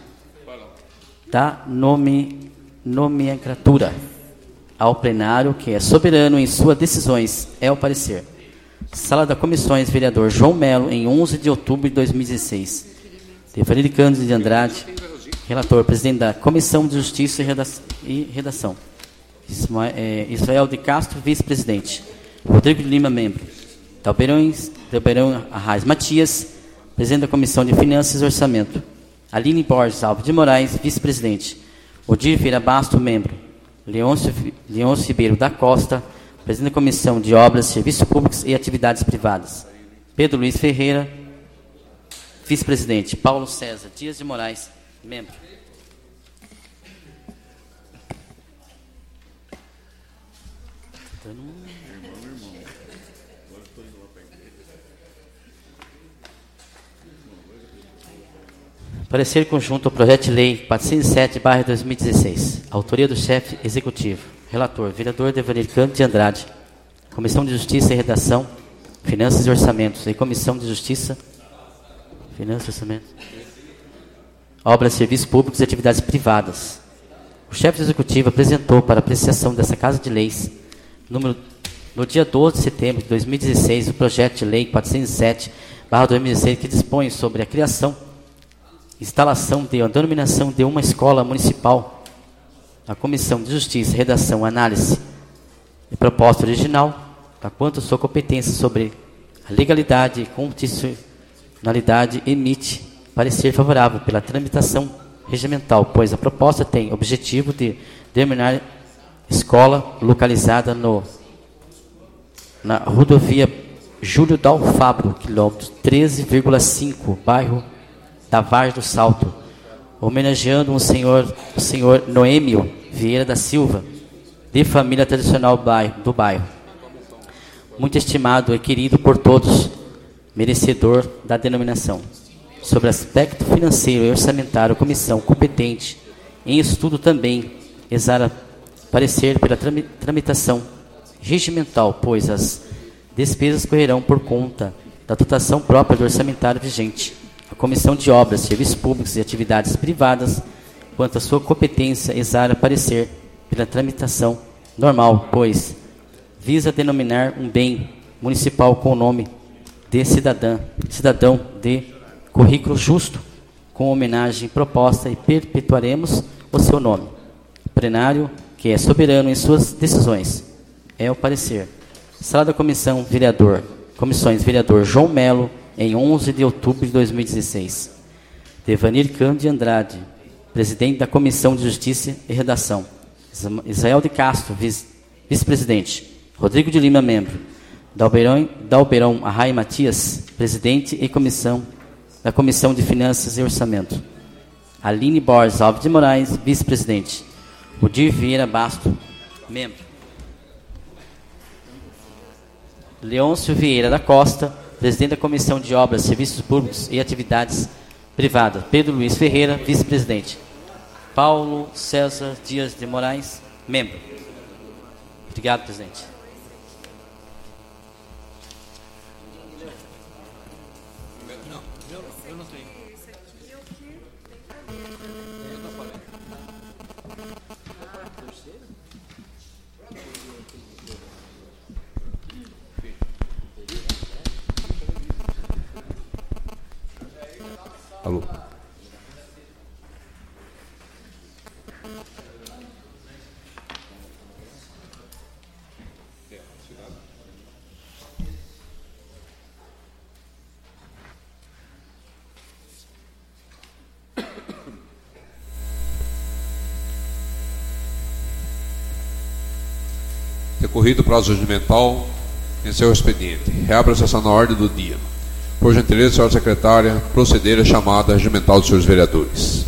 da nome, nomenclatura ao plenário, que é soberano em suas decisões, é o parecer. Sala da Comissões, vereador João Melo, em onze de outubro de dois mil e dezesseis. Devanir Cândido de Andrade, relator, presidente da Comissão de Justiça e Redação. Israel de Castro, vice-presidente. Rodrigo de Lima, membro. Dalbeirão Arraes Matias, presidente da Comissão de Finanças e Orçamento. Aline Borges Alves de Moraes, vice-presidente. Odir Vieira Basto, membro. Leôncio, Leôncio Ribeiro da Costa, presidente da Comissão de Obras, Serviços Públicos e Atividades Privadas. Pedro Luiz Ferreira, vice-presidente. Paulo César Dias de Moraes, membro. Parecer conjunto ao projeto de lei quatrocentos e sete barra dois mil e dezesseis. Autoria do chefe executivo. Relator, vereador Devanir Cândido de Andrade. Comissão de Justiça e Redação, Finanças e Orçamentos. E Comissão de Justiça, Finanças e Orçamentos. Obras, Serviços Públicos e Atividades Privadas. O chefe executivo apresentou para apreciação dessa Casa de Leis, número, no dia doze de setembro de dois mil e dezesseis, o projeto de lei quatrocentos e sete barra dois mil e dezesseis, que dispõe sobre a criação, instalação de a denominação de uma escola municipal. A Comissão de Justiça, Redação, Análise e Proposta Original, a quanto a sua competência sobre a legalidade e constitucionalidade, emite parecer favorável pela tramitação regimental, pois a proposta tem objetivo de denominar escola localizada no, na rodovia Júlio Dal Fabro, quilômetro treze vírgula cinco, bairro da Vargem do Salto, homenageando um senhor, o senhor Noêmio Vieira da Silva, de família tradicional do bairro, muito estimado e querido por todos, merecedor da denominação. Sobre aspecto financeiro e orçamentário, a comissão competente em estudo também exara parecer pela tramitação regimental, pois as despesas correrão por conta da dotação própria do orçamentário vigente. A Comissão de Obras, Serviços Públicos e Atividades Privadas, quanto à sua competência, exara parecer pela tramitação normal, pois visa denominar um bem municipal com o nome de cidadã, cidadão de currículo justo, com homenagem proposta, e perpetuaremos o seu nome. O plenário, que é soberano em suas decisões, é o parecer. Sala da Comissão, vereador, Comissões, vereador João Melo, em onze de outubro de dois mil e dezesseis. Devanir Cândido de Andrade, presidente da Comissão de Justiça e Redação. Israel de Castro, vice-presidente. Rodrigo de Lima, membro. Dalbeirão, Dalbeirão Arraes Matias, presidente e comissão da Comissão de Finanças e Orçamento. Aline Borges Alves de Moraes, vice-presidente. Odir Vieira Basto, membro. Leôncio Vieira da Costa, presidente da Comissão de Obras, Serviços Públicos e Atividades Privadas. Pedro Luiz Ferreira, vice-presidente. Paulo César Dias de Moraes, membro. Obrigado, presidente. Alô. Decorrido o prazo regimental, encerra o expediente. Reabre a sessão na ordem do dia. Por gentileza, senhora secretária, proceder à chamada regimental dos senhores vereadores.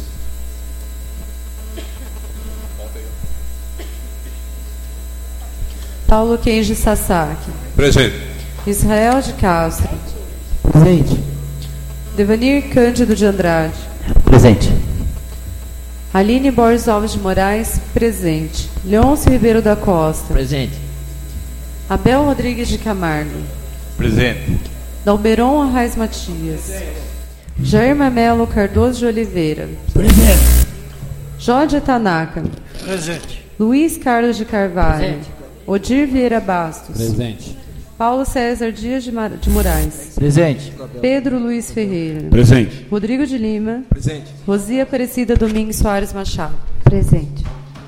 Paulo Kenji Sasaki. Presente. Israel de Castro. Presente. Devanir Cândido de Andrade. Presente. Aline Borges Alves de Moraes, presente. Leôncio Ribeiro da Costa. Presente. Abel Rodrigues de Camargo. Presente. Dalberon Arraes Matias. Jair Mamelo Cardoso de Oliveira. Presente. Jorge Tanaka. Presente. Luiz Carlos de Carvalho. Presente. Odir Vieira Bastos. Presente. Paulo César Dias de, Mar... de Moraes. Presente. Pedro Luiz Ferreira. Presente. Rodrigo de Lima. Presente. Rosia Aparecida Domingues Soares Machado. Presente.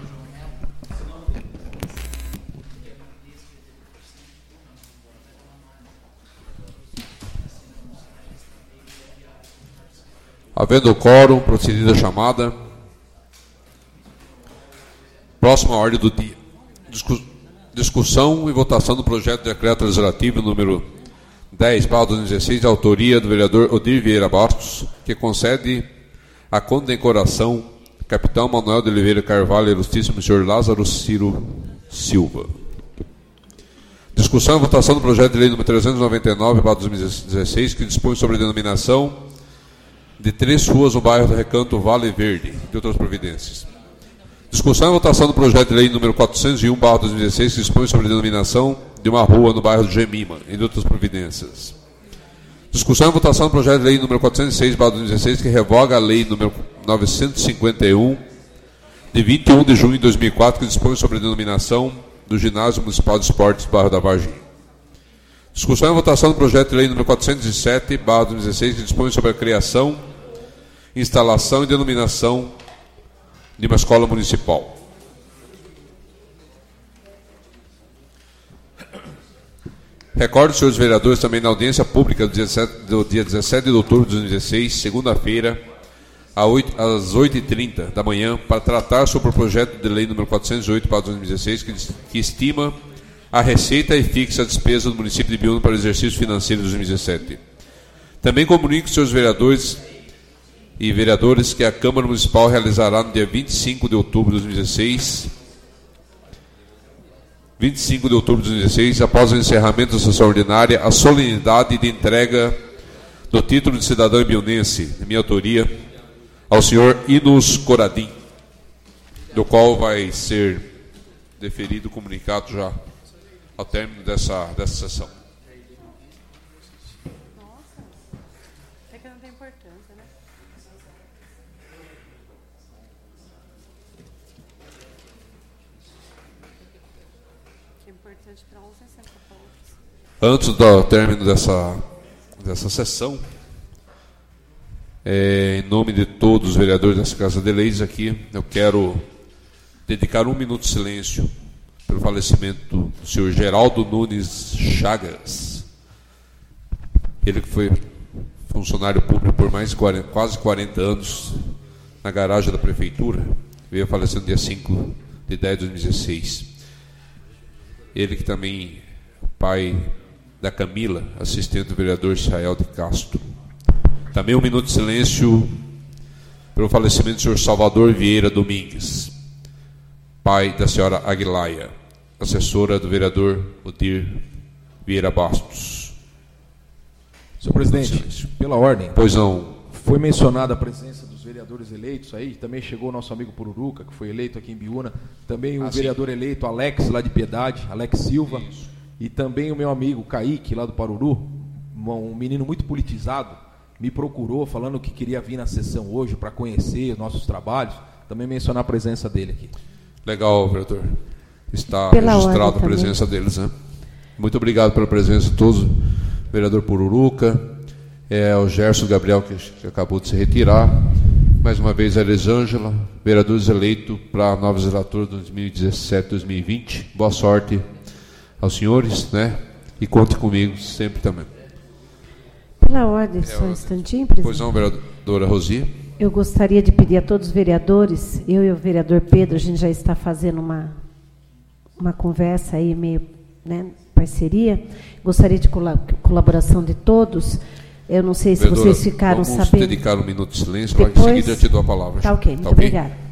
Havendo quórum, procedida a chamada. Próxima ordem do dia. Discu discussão e votação do projeto de decreto legislativo número dez barra dois mil e dezesseis, de autoria do vereador Odir Vieira Bastos, que concede a condecoração Capitão Manuel de Oliveira Carvalho, ilustríssimo senhor Lázaro Ciro Silva. Discussão e votação do projeto de lei número trezentos e noventa e nove barra dois mil e dezesseis, que dispõe sobre a denominação de três ruas no bairro do Recanto Vale Verde, de outras providências. Discussão e votação do projeto de lei número quatrocentos e um barra dois mil e dezesseis, que dispõe sobre a denominação de uma rua no bairro do Gemima, entre outras providências. Discussão e votação do projeto de lei número quatrocentos e seis barra dois mil e dezesseis, que revoga a lei número novecentos e cinquenta e um, de vinte e um de junho de dois mil e quatro, que dispõe sobre a denominação do Ginásio Municipal de Esportes Bairro da Varginha. Discussão e votação do projeto de lei número quatrocentos e sete barra dois mil e dezesseis, que dispõe sobre a criação, instalação e denominação de uma escola municipal. Recordo, senhores vereadores, também na audiência pública do dia dezessete, do dia dezessete de outubro de dois mil e dezesseis, segunda-feira, às oito e trinta da manhã, para tratar sobre o projeto de lei número quatrocentos e oito barra dois mil e dezesseis, que, que estima a receita e fixa a despesa do município de Biúna para o exercício financeiro de dois mil e dezessete. Também comunico, senhores vereadores e vereadores, que a Câmara Municipal realizará no dia vinte e cinco de outubro de dois mil e dezesseis, vinte e cinco de outubro de dois mil e dezesseis, após o encerramento da sessão ordinária, a solenidade de entrega do título de cidadão biunense, de minha autoria, ao senhor Inus Coradim, do qual vai ser deferido o comunicado já ao término dessa, dessa sessão. É que não tem importância, né? É importante para uns e sempre para outros. Antes do término dessa, dessa sessão, é, em nome de todos os vereadores dessa Casa de Leis aqui, eu quero dedicar um minuto de silêncio pelo falecimento do senhor Geraldo Nunes Chagas. Ele que foi funcionário público por mais de quarenta, quase quarenta anos na garagem da prefeitura, veio a falecer no dia cinco de dez de dois mil e dezesseis. Ele que também é o pai da Camila, assistente do vereador Israel de Castro. Também um minuto de silêncio pelo falecimento do senhor Salvador Vieira Domingues, pai da senhora Aguilaia, assessora do vereador Odir Vieira Bastos. Senhor presidente, pela ordem, Pois não. foi mencionada a presença dos vereadores eleitos aí, também chegou o nosso amigo Pururuca, que foi eleito aqui em Biúna, também o Ah, vereador sim. eleito Alex, lá de Piedade, Alex Silva, Isso. e também o meu amigo Kaique, lá do Paruru, um menino muito politizado, me procurou falando que queria vir na sessão hoje para conhecer os nossos trabalhos, também mencionar a presença dele aqui. Legal, vereador. Está Pela registrada ordem a presença deles, né? Muito obrigado pela presença de todos, vereador Pururuca, é o Gerson Gabriel, que, que acabou de se retirar. Mais uma vez, a Elisângela, vereadores eleitos para a nova legislatura dois mil e dezessete a dois mil e vinte. Boa sorte aos senhores, né? E conte comigo sempre também. Pela ordem, só um instantinho, presidente. Pois não, vereadora Rosi. Eu gostaria de pedir a todos os vereadores, eu e o vereador Pedro, a gente já está fazendo uma, uma conversa aí, meio, né, parceria. Gostaria de colaboração de todos. Eu não sei se vereadora, vocês ficaram vamos sabendo. Vamos dedicar um minuto de silêncio, Depois, logo em seguida eu te dou a palavra. Tá ok, muito tá okay? obrigada.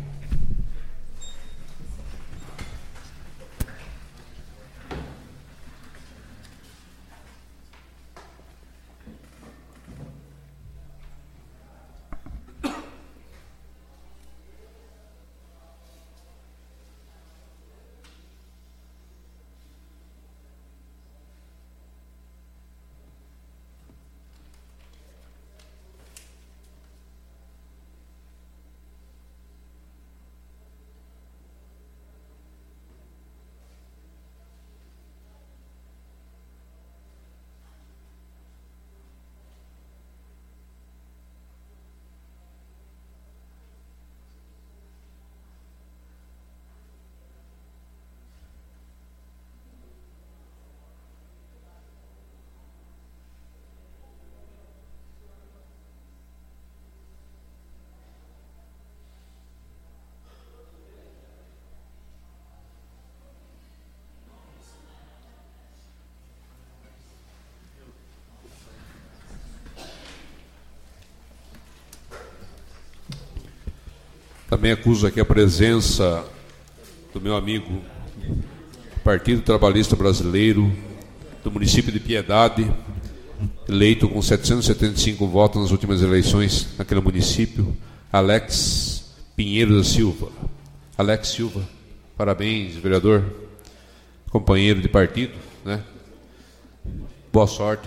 Também acuso aqui a presença do meu amigo Partido Trabalhista Brasileiro, do município de Piedade, eleito com setecentos e setenta e cinco votos nas últimas eleições naquele município, Alex Pinheiro da Silva. Alex Silva, parabéns, vereador, companheiro de partido, né? Boa sorte.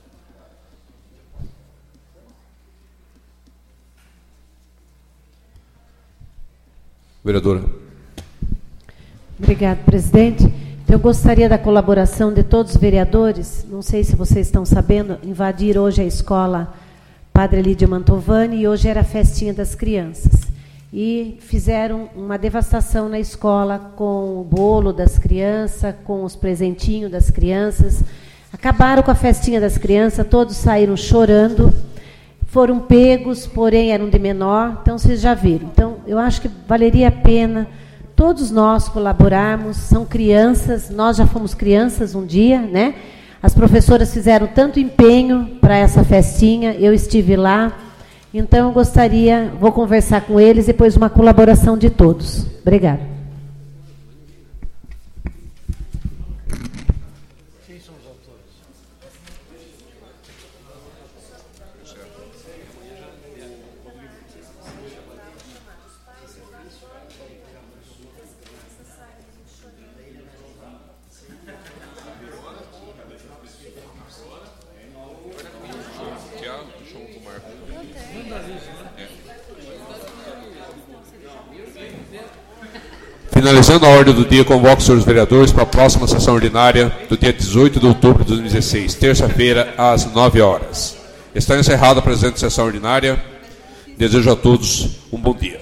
Vereadora. Obrigada, presidente. Então, eu gostaria da colaboração de todos os vereadores. Não sei se vocês estão sabendo, invadir hoje a escola Padre Lídio Mantovani e hoje era a festinha das crianças. E fizeram uma devastação na escola com o bolo das crianças, com os presentinhos das crianças. Acabaram com a festinha das crianças, todos saíram chorando. Foram pegos, porém eram de menor, então vocês já viram. Então, eu acho que valeria a pena todos nós colaborarmos, são crianças, nós já fomos crianças um dia, né? As professoras fizeram tanto empenho para essa festinha, eu estive lá, então eu gostaria, vou conversar com eles, depois uma colaboração de todos. Obrigada. Finalizando a ordem do dia, convoco os senhores vereadores para a próxima sessão ordinária do dia dezoito de outubro de dois mil e dezesseis, terça-feira, às nove horas. Está encerrada a presente sessão ordinária. Desejo a todos um bom dia.